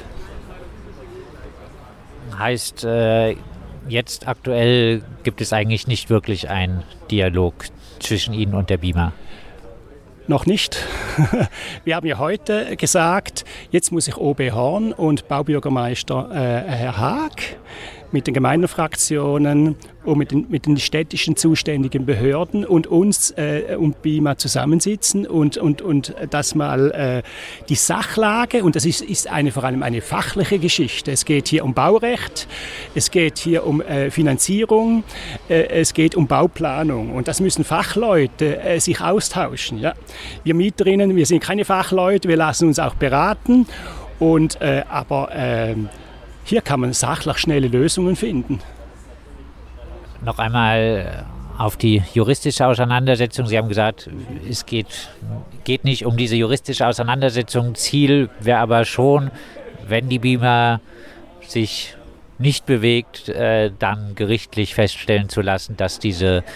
Heißt, jetzt aktuell gibt es eigentlich nicht wirklich einen Dialog zwischen Ihnen und der BIMA? Noch nicht. Wir haben ja heute gesagt, jetzt muss sich OB Horn und Baubürgermeister Herr Haag mit den Gemeindenfraktionen und mit den städtischen zuständigen Behörden und uns und BIMA zusammensitzen und das mal die Sachlage, und das ist vor allem eine fachliche Geschichte. Es geht hier um Baurecht, es geht hier um Finanzierung, es geht um Bauplanung, und das müssen Fachleute sich austauschen. Ja? Wir Mieterinnen, wir sind keine Fachleute, wir lassen uns auch beraten, aber hier kann man sachlich schnelle Lösungen finden. Noch einmal auf die juristische Auseinandersetzung. Sie haben gesagt, es geht nicht um diese juristische Auseinandersetzung. Ziel wäre aber schon, wenn die BIMA sich nicht bewegt, dann gerichtlich feststellen zu lassen, dass diese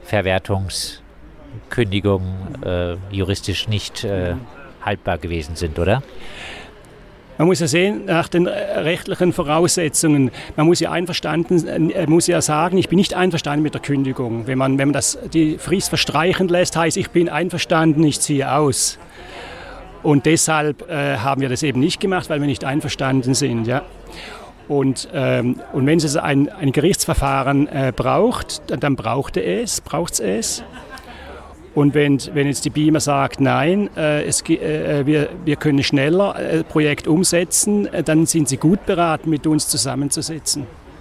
Verwertungskündigungen juristisch nicht haltbar gewesen sind, oder? Man muss ja sehen, nach den rechtlichen Voraussetzungen, man muss ja sagen, ich bin nicht einverstanden mit der Kündigung. Wenn man die Frist verstreichen lässt, heißt, ich bin einverstanden, ich ziehe aus. Und deshalb haben wir das eben nicht gemacht, weil wir nicht einverstanden sind. Ja. Und wenn es ein Gerichtsverfahren braucht, dann braucht es. Und wenn jetzt die BIMA sagt, nein, wir können schneller ein Projekt umsetzen, dann sind sie gut beraten, mit uns zusammenzusetzen.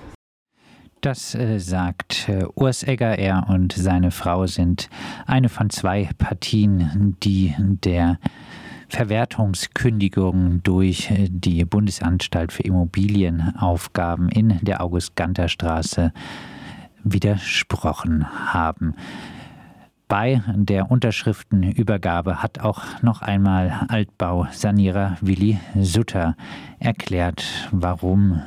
Das sagt Urs Egger. Er und seine Frau sind eine von 2 Partien, die der Verwertungskündigung durch die Bundesanstalt für Immobilienaufgaben in der August-Ganter-Straße widersprochen haben. Bei der Unterschriftenübergabe hat auch noch einmal Altbausanierer Willi Sutter erklärt, warum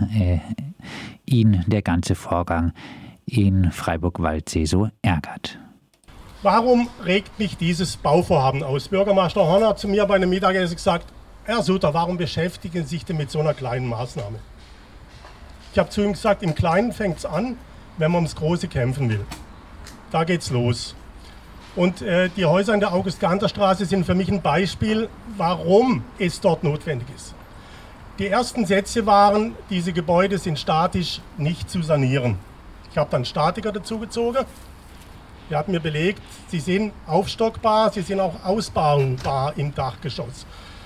ihn der ganze Vorgang in Freiburg-Waldsee so ärgert. Warum regt mich dieses Bauvorhaben aus? Bürgermeister Horn hat zu mir bei einem Mittagessen gesagt, Herr Sutter, warum beschäftigen Sie sich denn mit so einer kleinen Maßnahme? Ich habe zu ihm gesagt, im Kleinen fängt es an, wenn man ums Große kämpfen will. Da geht's los. Und die Häuser in der August-Ganter-Straße sind für mich ein Beispiel, warum es dort notwendig ist. Die ersten Sätze waren, diese Gebäude sind statisch nicht zu sanieren. Ich habe dann Statiker dazugezogen. Der hat mir belegt, sie sind aufstockbar, sie sind auch ausbaubar im Dachgeschoss.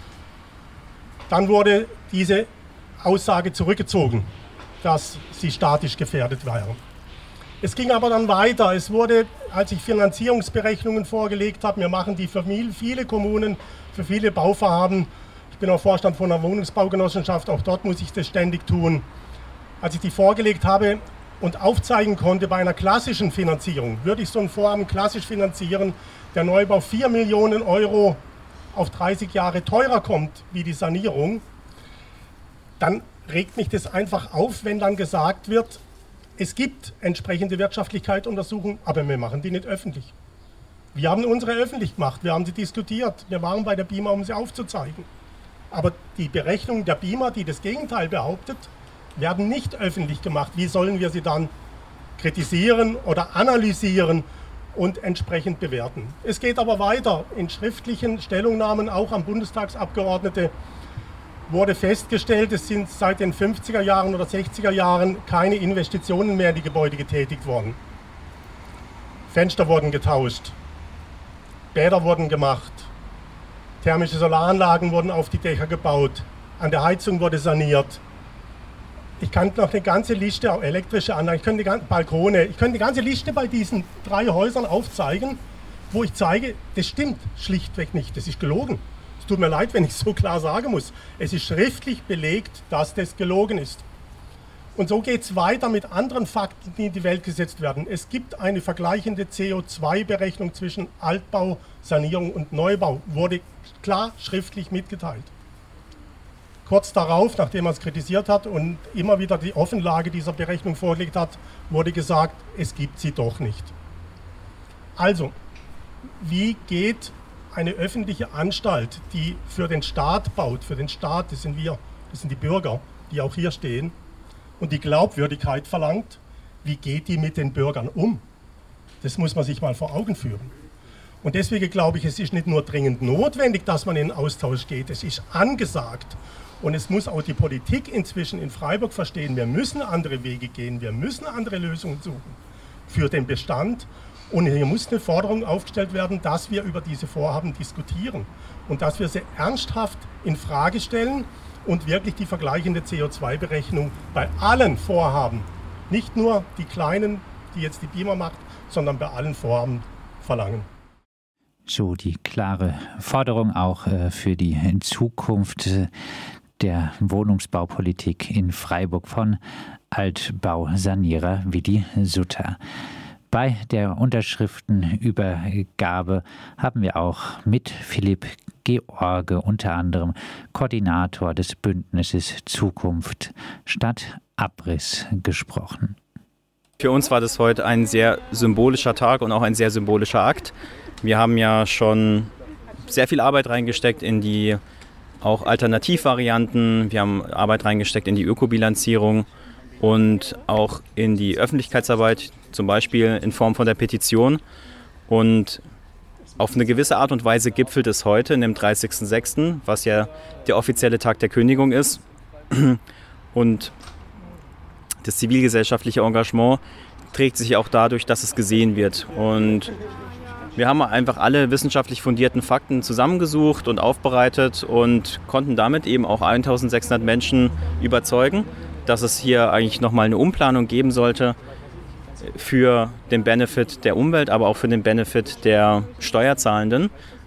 Dann wurde diese Aussage zurückgezogen, dass sie statisch gefährdet wären. Es ging aber dann weiter. Es wurde, als ich Finanzierungsberechnungen vorgelegt habe, wir machen die für viele Kommunen, für viele Bauvorhaben. Ich bin auch Vorstand von einer Wohnungsbaugenossenschaft, auch dort muss ich das ständig tun. Als ich die vorgelegt habe und aufzeigen konnte, bei einer klassischen Finanzierung, würde ich so ein Vorhaben klassisch finanzieren, der Neubau 4 Millionen Euro auf 30 Jahre teurer kommt wie die Sanierung, dann regt mich das einfach auf, wenn dann gesagt wird, es gibt entsprechende Wirtschaftlichkeitsuntersuchungen, aber wir machen die nicht öffentlich. Wir haben unsere öffentlich gemacht, wir haben sie diskutiert, wir waren bei der BIMA, um sie aufzuzeigen. Aber die Berechnung der BIMA, die das Gegenteil behauptet, werden nicht öffentlich gemacht. Wie sollen wir sie dann kritisieren oder analysieren und entsprechend bewerten? Es geht aber weiter. In schriftlichen Stellungnahmen auch an Bundestagsabgeordnete wurde festgestellt, es sind seit den 50er Jahren oder 60er Jahren keine Investitionen mehr in die Gebäude getätigt worden. Fenster wurden getauscht, Bäder wurden gemacht, thermische Solaranlagen wurden auf die Dächer gebaut, an der Heizung wurde saniert. Ich kann noch eine ganze Liste, auch elektrische Anlagen, ich könnte Balkone, ich könnte die ganze Liste bei diesen 3 Häusern aufzeigen, wo ich zeige, das stimmt schlichtweg nicht, das ist gelogen. Es tut mir leid, wenn ich so klar sagen muss. Es ist schriftlich belegt, dass das gelogen ist. Und so geht es weiter mit anderen Fakten, die in die Welt gesetzt werden. Es gibt eine vergleichende CO2-Berechnung zwischen Altbau, Sanierung und Neubau, wurde klar schriftlich mitgeteilt. Kurz darauf, nachdem man es kritisiert hat und immer wieder die Offenlage dieser Berechnung vorgelegt hat, wurde gesagt, es gibt sie doch nicht. Also, wie geht eine öffentliche Anstalt, die für den Staat baut, für den Staat, das sind wir, das sind die Bürger, die auch hier stehen, und die Glaubwürdigkeit verlangt, wie geht die mit den Bürgern um? Das muss man sich mal vor Augen führen. Und deswegen glaube ich, es ist nicht nur dringend notwendig, dass man in den Austausch geht, es ist angesagt. Und es muss auch die Politik inzwischen in Freiburg verstehen, wir müssen andere Wege gehen, wir müssen andere Lösungen suchen für den Bestand. Und hier muss eine Forderung aufgestellt werden, dass wir über diese Vorhaben diskutieren und dass wir sie ernsthaft in Frage stellen und wirklich die vergleichende CO2-Berechnung bei allen Vorhaben, nicht nur die kleinen, die jetzt die BIMA macht, sondern bei allen Vorhaben verlangen. So die klare Forderung auch für die Zukunft der Wohnungsbaupolitik in Freiburg von Altbausanierer Willi Sutter. Bei der Unterschriftenübergabe haben wir auch mit Philipp George, unter anderem Koordinator des Bündnisses Zukunft statt Abriss, gesprochen. Für uns war das heute ein sehr symbolischer Tag und auch ein sehr symbolischer Akt. Wir haben ja schon sehr viel Arbeit reingesteckt in die auch Alternativvarianten. Wir haben Arbeit reingesteckt in die Ökobilanzierung und auch in die Öffentlichkeitsarbeit, zum Beispiel in Form von der Petition. Und auf eine gewisse Art und Weise gipfelt es heute in dem 30.06., was ja der offizielle Tag der Kündigung ist. Und das zivilgesellschaftliche Engagement trägt sich auch dadurch, dass es gesehen wird. Und wir haben einfach alle wissenschaftlich fundierten Fakten zusammengesucht und aufbereitet und konnten damit eben auch 1600 Menschen überzeugen, dass es hier eigentlich nochmal eine Umplanung geben sollte für den Benefit der Umwelt, aber auch für den Benefit der Steuerzahlenden.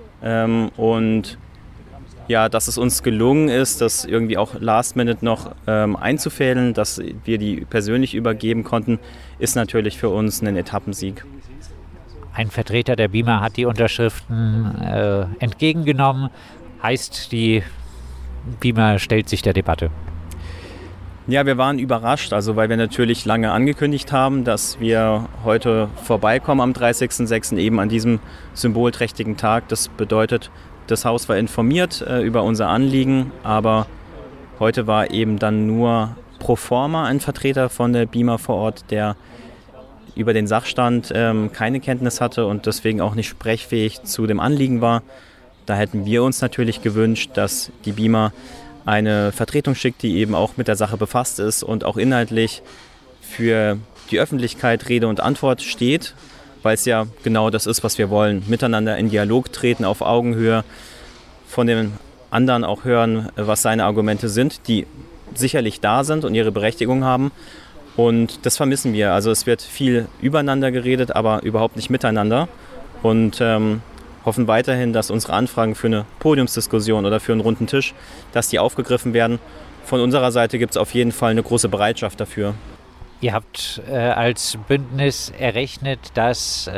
Und ja, dass es uns gelungen ist, das irgendwie auch last minute noch einzufädeln, dass wir die persönlich übergeben konnten, ist natürlich für uns ein Etappensieg. Ein Vertreter der BIMA hat die Unterschriften entgegengenommen. Heißt, die BIMA stellt sich der Debatte? Ja, wir waren überrascht, also weil wir natürlich lange angekündigt haben, dass wir heute vorbeikommen am 30.06. eben an diesem symbolträchtigen Tag. Das bedeutet, das Haus war informiert über unser Anliegen, aber heute war eben dann nur pro forma ein Vertreter von der BIMA vor Ort, der über den Sachstand keine Kenntnis hatte und deswegen auch nicht sprechfähig zu dem Anliegen war. Da hätten wir uns natürlich gewünscht, dass die BIMA eine Vertretung schickt, die eben auch mit der Sache befasst ist und auch inhaltlich für die Öffentlichkeit Rede und Antwort steht, weil es ja genau das ist, was wir wollen. Miteinander in Dialog treten, auf Augenhöhe, von dem anderen auch hören, was seine Argumente sind, die sicherlich da sind und ihre Berechtigung haben. Und das vermissen wir. Also es wird viel übereinander geredet, aber überhaupt nicht miteinander. Und hoffen weiterhin, dass unsere Anfragen für eine Podiumsdiskussion oder für einen runden Tisch, dass die aufgegriffen werden. Von unserer Seite gibt es auf jeden Fall eine große Bereitschaft dafür. Ihr habt als Bündnis errechnet, dass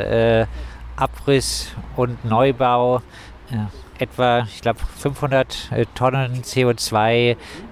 Abriss und Neubau etwa, ich glaube, 500 Tonnen CO2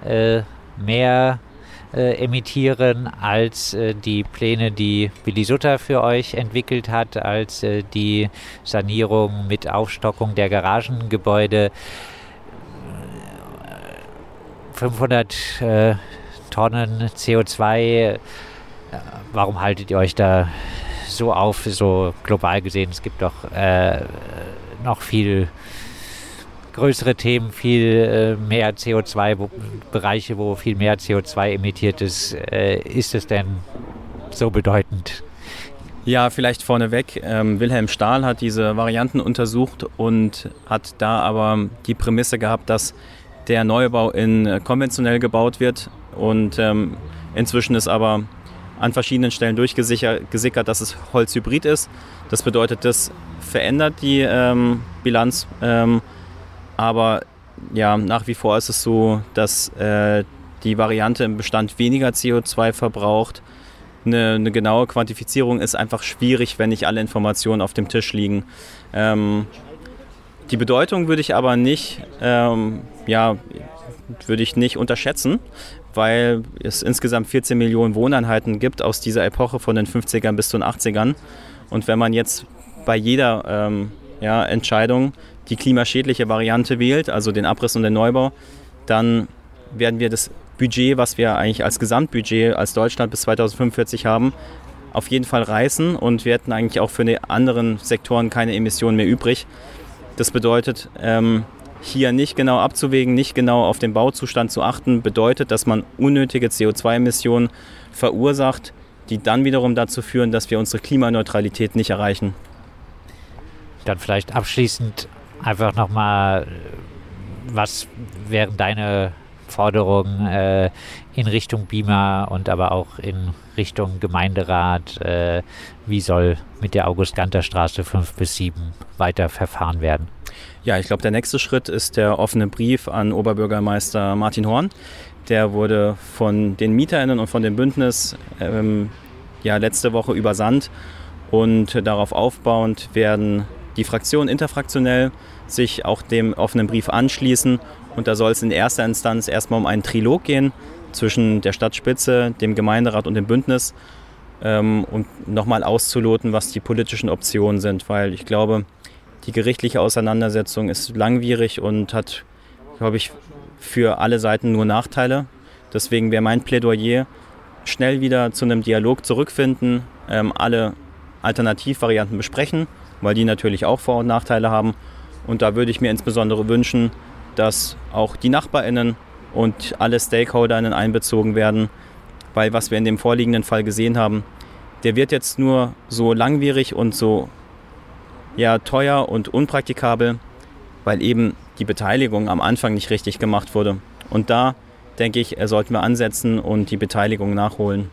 mehr emittieren als die Pläne, die Willi Sutter für euch entwickelt hat, als die Sanierung mit Aufstockung der Garagengebäude. 500 Tonnen CO2. Warum haltet ihr euch da so auf, so global gesehen? Es gibt doch noch viel größere Themen, viel mehr CO2-Bereiche, wo viel mehr CO2 emittiert ist. Ist es denn so bedeutend? Ja, vielleicht vorneweg. Wilhelm Stahl hat diese Varianten untersucht und hat da aber die Prämisse gehabt, dass der Neubau konventionell gebaut wird und inzwischen ist aber an verschiedenen Stellen durchgesickert, dass es Holzhybrid ist. Das bedeutet, das verändert die Bilanz, aber ja, nach wie vor ist es so, dass die Variante im Bestand weniger CO2 verbraucht. Eine genaue Quantifizierung ist einfach schwierig, wenn nicht alle Informationen auf dem Tisch liegen. Die Bedeutung würde ich aber nicht unterschätzen, weil es insgesamt 14 Millionen Wohneinheiten gibt aus dieser Epoche von den 50ern bis zu den 80ern. Und wenn man jetzt bei jeder Entscheidung die klimaschädliche Variante wählt, also den Abriss und den Neubau, dann werden wir das Budget, was wir eigentlich als Gesamtbudget als Deutschland bis 2045 haben, auf jeden Fall reißen und wir hätten eigentlich auch für die anderen Sektoren keine Emissionen mehr übrig. Das bedeutet, hier nicht genau abzuwägen, nicht genau auf den Bauzustand zu achten, bedeutet, dass man unnötige CO2-Emissionen verursacht, die dann wiederum dazu führen, dass wir unsere Klimaneutralität nicht erreichen. Dann vielleicht abschließend einfach nochmal, was wären deine Forderungen in Richtung BIMA und aber auch in Richtung Gemeinderat? Wie soll mit der August-Ganter-Straße 5 bis 7 weiter verfahren werden? Ja, ich glaube, der nächste Schritt ist der offene Brief an Oberbürgermeister Martin Horn. Der wurde von den MieterInnen und von dem Bündnis letzte Woche übersandt. Und darauf aufbauend werden die Fraktionen interfraktionell sich auch dem offenen Brief anschließen. Und da soll es in erster Instanz erstmal um einen Trilog gehen zwischen der Stadtspitze, dem Gemeinderat und dem Bündnis, um nochmal auszuloten, was die politischen Optionen sind. Weil ich glaube, die gerichtliche Auseinandersetzung ist langwierig und hat, glaube ich, für alle Seiten nur Nachteile. Deswegen wäre mein Plädoyer, schnell wieder zu einem Dialog zurückfinden, alle Alternativvarianten besprechen, weil die natürlich auch Vor- und Nachteile haben. Und da würde ich mir insbesondere wünschen, dass auch die NachbarInnen und alle StakeholderInnen einbezogen werden, weil was wir in dem vorliegenden Fall gesehen haben, der wird jetzt nur so langwierig und so teuer und unpraktikabel, weil eben die Beteiligung am Anfang nicht richtig gemacht wurde. Und da, denke ich, sollten wir ansetzen und die Beteiligung nachholen.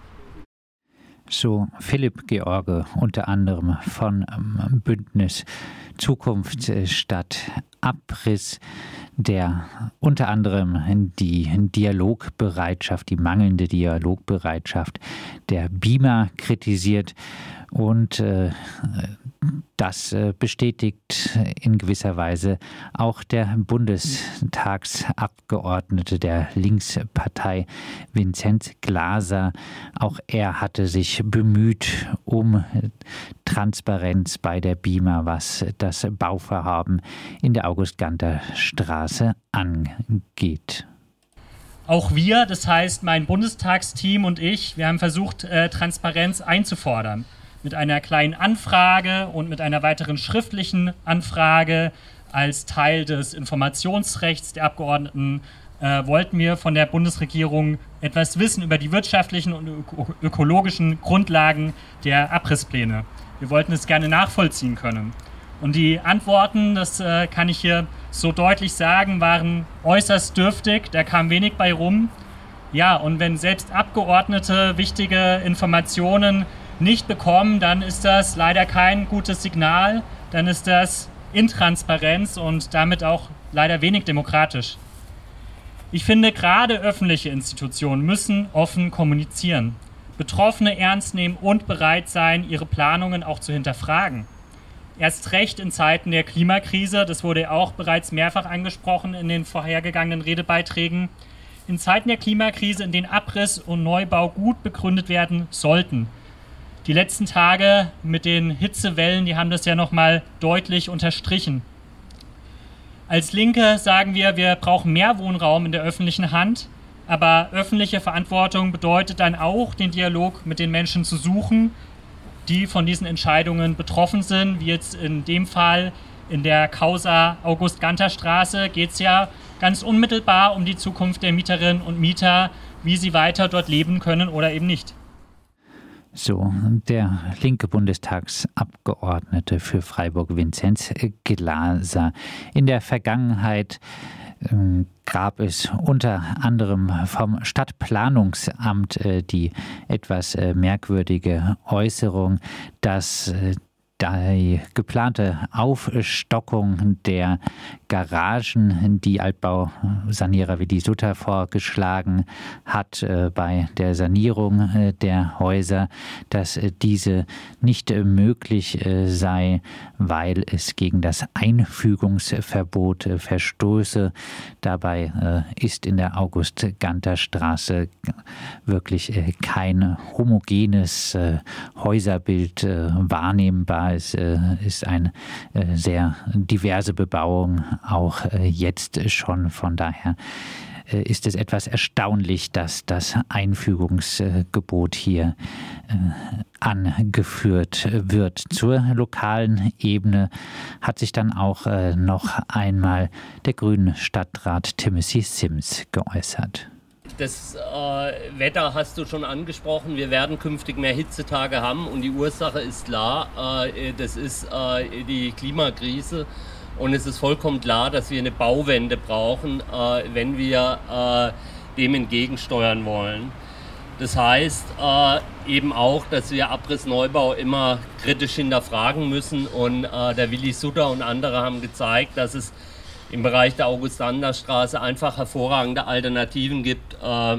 So Philipp George, unter anderem von Bündnis Zukunft statt Abriss, der unter anderem die Dialogbereitschaft, die mangelnde Dialogbereitschaft der BIMA kritisiert. Und das bestätigt in gewisser Weise auch der Bundestagsabgeordnete der Linkspartei Vinzenz Glaser. Auch er hatte sich bemüht um Transparenz bei der BIMA, was das Bauvorhaben in der August-Ganter-Straße angeht. Auch wir, das heißt mein Bundestagsteam und ich, wir haben versucht, Transparenz einzufordern. Mit einer kleinen Anfrage und mit einer weiteren schriftlichen Anfrage als Teil des Informationsrechts der Abgeordneten wollten wir von der Bundesregierung etwas wissen über die wirtschaftlichen und ökologischen Grundlagen der Abrisspläne. Wir wollten es gerne nachvollziehen können. Und die Antworten, das kann ich hier so deutlich sagen, waren äußerst dürftig, da kam wenig bei rum. Ja, und wenn selbst Abgeordnete wichtige Informationen nicht bekommen, dann ist das leider kein gutes Signal, dann ist das Intransparenz und damit auch leider wenig demokratisch. Ich finde, gerade öffentliche Institutionen müssen offen kommunizieren, Betroffene ernst nehmen und bereit sein, ihre Planungen auch zu hinterfragen. Erst recht in Zeiten der Klimakrise, das wurde auch bereits mehrfach angesprochen in den vorhergegangenen Redebeiträgen, in Zeiten der Klimakrise, in denen Abriss und Neubau gut begründet werden sollten. Die letzten Tage mit den Hitzewellen, die haben das ja nochmal deutlich unterstrichen. Als Linke sagen wir, wir brauchen mehr Wohnraum in der öffentlichen Hand. Aber öffentliche Verantwortung bedeutet dann auch, den Dialog mit den Menschen zu suchen, die von diesen Entscheidungen betroffen sind. Wie jetzt in dem Fall in der Causa August-Ganter-Straße geht es ja ganz unmittelbar um die Zukunft der Mieterinnen und Mieter, wie sie weiter dort leben können oder eben nicht. So, der linke Bundestagsabgeordnete für Freiburg, Vinzenz Glaser. In der Vergangenheit gab es unter anderem vom Stadtplanungsamt die etwas merkwürdige Äußerung, dass die geplante Aufstockung der Garagen, die Altbausanierer Willi Sutter vorgeschlagen hat bei der Sanierung der Häuser, dass diese nicht möglich sei, weil es gegen das Einfügungsverbot verstoße. Dabei ist in der August-Ganter-Straße wirklich kein homogenes Häuserbild wahrnehmbar. Es ist eine sehr diverse Bebauung, auch jetzt schon. Von daher ist es etwas erstaunlich, dass das Einfügungsgebot hier angeführt wird. Zur lokalen Ebene hat sich dann auch noch einmal der grüne Stadtrat Timothy Sims geäußert. Das Wetter hast du schon angesprochen. Wir werden künftig mehr Hitzetage haben und die Ursache ist klar. Das ist die Klimakrise und es ist vollkommen klar, dass wir eine Bauwende brauchen, wenn wir dem entgegensteuern wollen. Das heißt eben auch, dass wir Abrissneubau immer kritisch hinterfragen müssen und der Willi Sutter und andere haben gezeigt, dass es im Bereich der August-Ganter-Straße einfach hervorragende Alternativen gibt,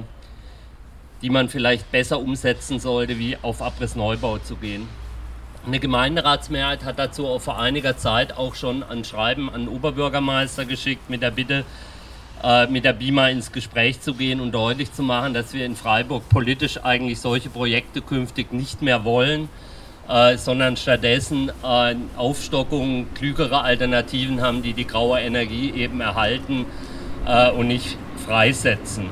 die man vielleicht besser umsetzen sollte, wie auf Abrissneubau zu gehen. Eine Gemeinderatsmehrheit hat dazu vor einiger Zeit auch schon ein Schreiben an den Oberbürgermeister geschickt mit der Bitte, mit der BIMA ins Gespräch zu gehen und deutlich zu machen, dass wir in Freiburg politisch eigentlich solche Projekte künftig nicht mehr wollen, sondern stattdessen Aufstockungen, klügere Alternativen haben, die die graue Energie eben erhalten und nicht freisetzen.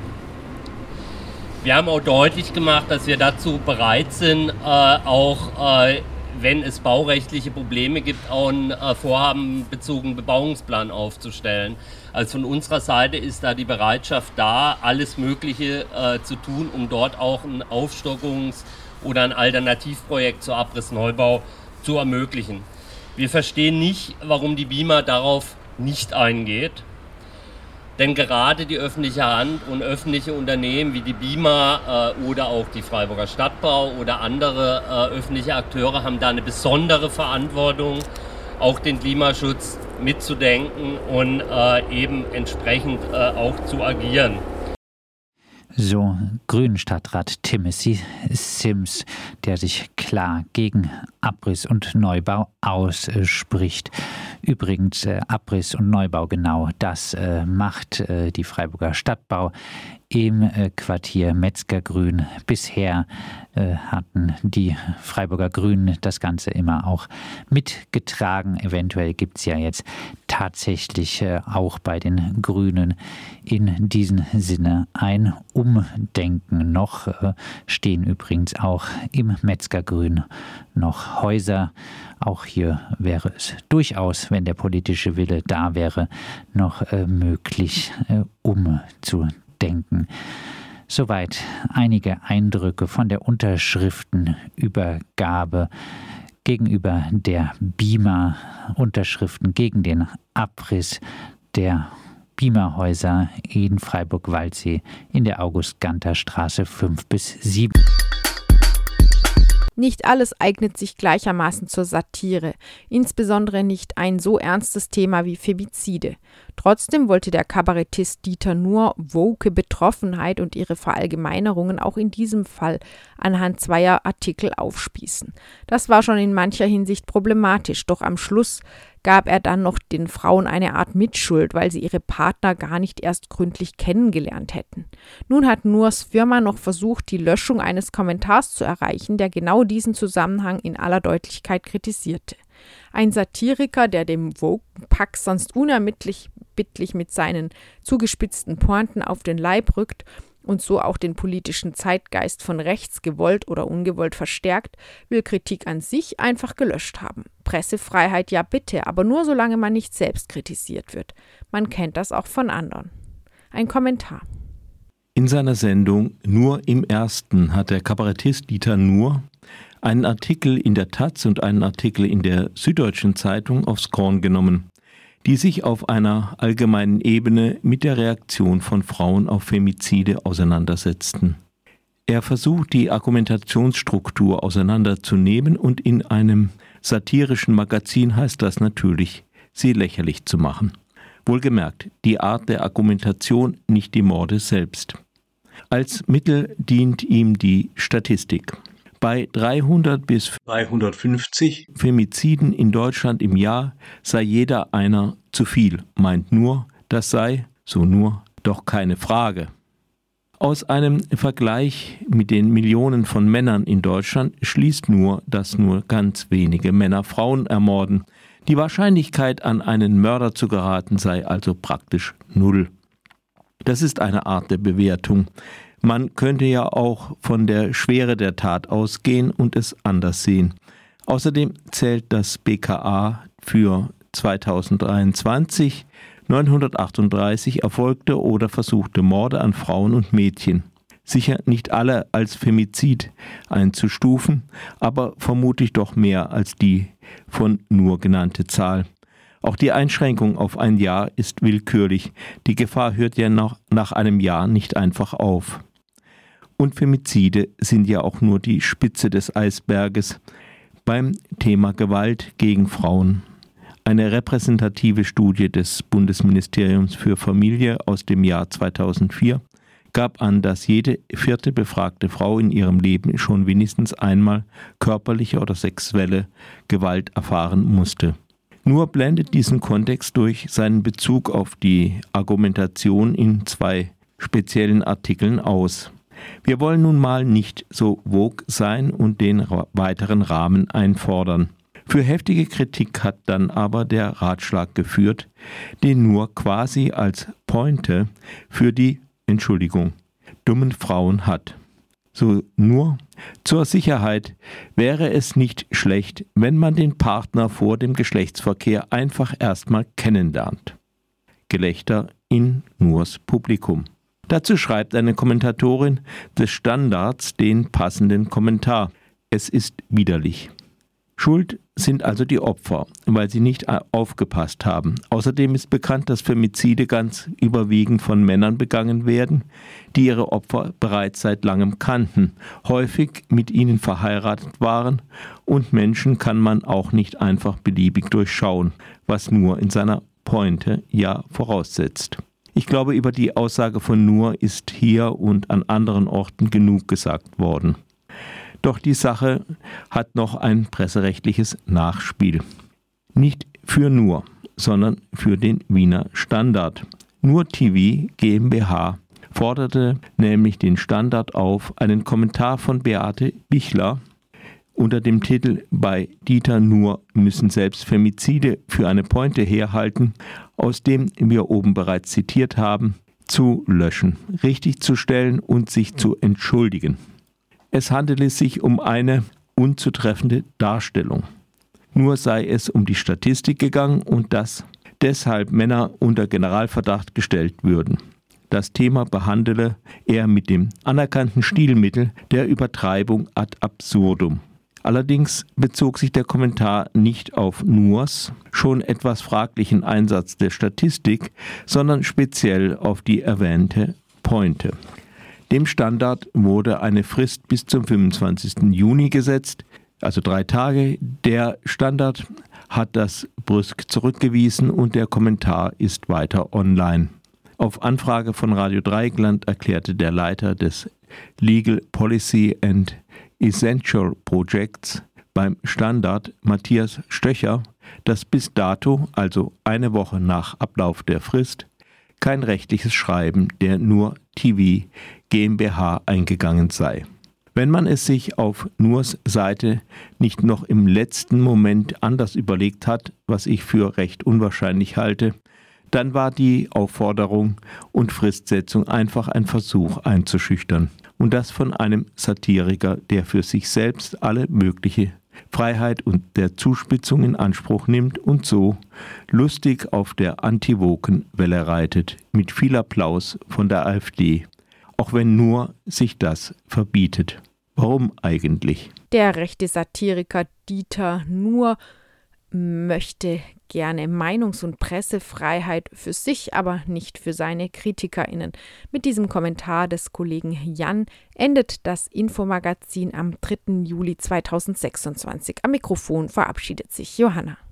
Wir haben auch deutlich gemacht, dass wir dazu bereit sind, auch wenn es baurechtliche Probleme gibt, auch einen vorhabenbezogenen Bebauungsplan aufzustellen. Also von unserer Seite ist da die Bereitschaft da, alles Mögliche zu tun, um dort auch ein Aufstockungs- oder ein Alternativprojekt zu Abrissneubau zu ermöglichen. Wir verstehen nicht, warum die BIMA darauf nicht eingeht. Denn gerade die öffentliche Hand und öffentliche Unternehmen wie die BIMA oder auch die Freiburger Stadtbau oder andere öffentliche Akteure haben da eine besondere Verantwortung, auch den Klimaschutz mitzudenken und eben entsprechend auch zu agieren. So, grünen Stadtrat Timothy Sims, der sich klar gegen Abriss und Neubau ausspricht. Übrigens, Abriss und Neubau, genau das macht die Freiburger Stadtbau im Quartier Metzgergrün. Bisher hatten die Freiburger Grünen das Ganze immer auch mitgetragen. Eventuell gibt es ja jetzt tatsächlich auch bei den Grünen in diesem Sinne ein Umdenken. Noch stehen übrigens auch im Metzgergrün noch Häuser. Auch hier wäre es durchaus, wenn der politische Wille da wäre, noch möglich umzudenken. Soweit einige Eindrücke von der Unterschriftenübergabe gegenüber der BIMA, Unterschriften gegen den Abriss der BIMA-Häuser in Freiburg-Waldsee in der August-Ganter-Straße 5-7. Nicht alles eignet sich gleichermaßen zur Satire, insbesondere nicht ein so ernstes Thema wie Femizide. Trotzdem wollte der Kabarettist Dieter Nuhr woke Betroffenheit und ihre Verallgemeinerungen auch in diesem Fall anhand zweier Artikel aufspießen. Das war schon in mancher Hinsicht problematisch, doch am Schluss gab er dann noch den Frauen eine Art Mitschuld, weil sie ihre Partner gar nicht erst gründlich kennengelernt hätten. Nun hat Nuhrs Firma noch versucht, die Löschung eines Kommentars zu erreichen, der genau diesen Zusammenhang in aller Deutlichkeit kritisierte. Ein Satiriker, der dem Woke-Pack sonst unerbittlich mit seinen zugespitzten Pointen auf den Leib rückt, und so auch den politischen Zeitgeist von rechts gewollt oder ungewollt verstärkt, will Kritik an sich einfach gelöscht haben. Pressefreiheit ja bitte, aber nur solange man nicht selbst kritisiert wird. Man kennt das auch von anderen. Ein Kommentar. In seiner Sendung Nur im Ersten hat der Kabarettist Dieter Nuhr einen Artikel in der taz und einen Artikel in der Süddeutschen Zeitung aufs Korn genommen, die sich auf einer allgemeinen Ebene mit der Reaktion von Frauen auf Femizide auseinandersetzten. Er versucht, die Argumentationsstruktur auseinanderzunehmen und in einem satirischen Magazin heißt das natürlich, sie lächerlich zu machen. Wohlgemerkt, die Art der Argumentation, nicht die Morde selbst. Als Mittel dient ihm die Statistik. Bei 300 bis 350 Femiziden in Deutschland im Jahr sei jeder einer zu viel, meint Nuhr, das sei, so Nuhr, doch keine Frage. Aus einem Vergleich mit den Millionen von Männern in Deutschland schließt Nuhr, dass nur ganz wenige Männer Frauen ermorden. Die Wahrscheinlichkeit, an einen Mörder zu geraten, sei also praktisch null. Das ist eine Art der Bewertung. Man könnte ja auch von der Schwere der Tat ausgehen und es anders sehen. Außerdem zählt das BKA für 2023 938 erfolgte oder versuchte Morde an Frauen und Mädchen. Sicher nicht alle als Femizid einzustufen, aber vermutlich doch mehr als die von Nuhr genannte Zahl. Auch die Einschränkung auf ein Jahr ist willkürlich. Die Gefahr hört ja nach einem Jahr nicht einfach auf. Und Femizide sind ja auch nur die Spitze des Eisberges beim Thema Gewalt gegen Frauen. Eine repräsentative Studie des Bundesministeriums für Familie aus dem Jahr 2004 gab an, dass jede vierte befragte Frau in ihrem Leben schon wenigstens einmal körperliche oder sexuelle Gewalt erfahren musste. Nur blendet diesen Kontext durch seinen Bezug auf die Argumentation in 2 speziellen Artikeln aus. Wir wollen nun mal nicht so vogue sein und den weiteren Rahmen einfordern. Für heftige Kritik hat dann aber der Ratschlag geführt, den Nuhr quasi als Pointe für die, dummen Frauen hat. So Nuhr, zur Sicherheit wäre es nicht schlecht, wenn man den Partner vor dem Geschlechtsverkehr einfach erstmal kennenlernt. Gelächter in Nuhrs Publikum. Dazu schreibt eine Kommentatorin des Standards den passenden Kommentar. Es ist widerlich. Schuld sind also die Opfer, weil sie nicht aufgepasst haben. Außerdem ist bekannt, dass Femizide ganz überwiegend von Männern begangen werden, die ihre Opfer bereits seit langem kannten, häufig mit ihnen verheiratet waren, und Menschen kann man auch nicht einfach beliebig durchschauen, was Nuhr in seiner Pointe ja voraussetzt. Ich glaube, über die Aussage von Nuhr ist hier und an anderen Orten genug gesagt worden. Doch die Sache hat noch ein presserechtliches Nachspiel. Nicht für Nuhr, sondern für den Wiener Standard. Nur TV GmbH forderte nämlich den Standard auf, einen Kommentar von Beate Bichler unter dem Titel „Bei Dieter Nuhr müssen selbst Femizide für eine Pointe herhalten“, aus dem wir oben bereits zitiert haben, zu löschen, richtigzustellen und sich zu entschuldigen. Es handele sich um eine unzutreffende Darstellung. Nur sei es um die Statistik gegangen und dass deshalb Männer unter Generalverdacht gestellt würden. Das Thema behandele er mit dem anerkannten Stilmittel der Übertreibung ad absurdum. Allerdings bezog sich der Kommentar nicht auf Nuhrs schon etwas fraglichen Einsatz der Statistik, sondern speziell auf die erwähnte Pointe. Dem Standard wurde eine Frist bis zum 25. Juni gesetzt, also 3 Tage. Der Standard hat das brüsk zurückgewiesen und der Kommentar ist weiter online. Auf Anfrage von Radio Dreieckland erklärte der Leiter des Legal Policy and Essential Projects beim Standard, Matthias Stöcher, dass bis dato, also eine Woche nach Ablauf der Frist, kein rechtliches Schreiben der Nur TV GmbH eingegangen sei. Wenn man es sich auf Nuhrs Seite nicht noch im letzten Moment anders überlegt hat, was ich für recht unwahrscheinlich halte, Dann war die Aufforderung und Fristsetzung einfach ein Versuch einzuschüchtern. Und das von einem Satiriker, der für sich selbst alle mögliche Freiheit und der Zuspitzung in Anspruch nimmt und so lustig auf der Anti-Woken-Welle reitet, mit viel Applaus von der AfD, auch wenn nur sich das verbietet. Warum eigentlich? Der rechte Satiriker Dieter Nuhr möchte gerne Meinungs- und Pressefreiheit für sich, aber nicht für seine KritikerInnen. Mit diesem Kommentar des Kollegen Jan endet das Infomagazin am 3. Juli 2026. Am Mikrofon verabschiedet sich Johanna.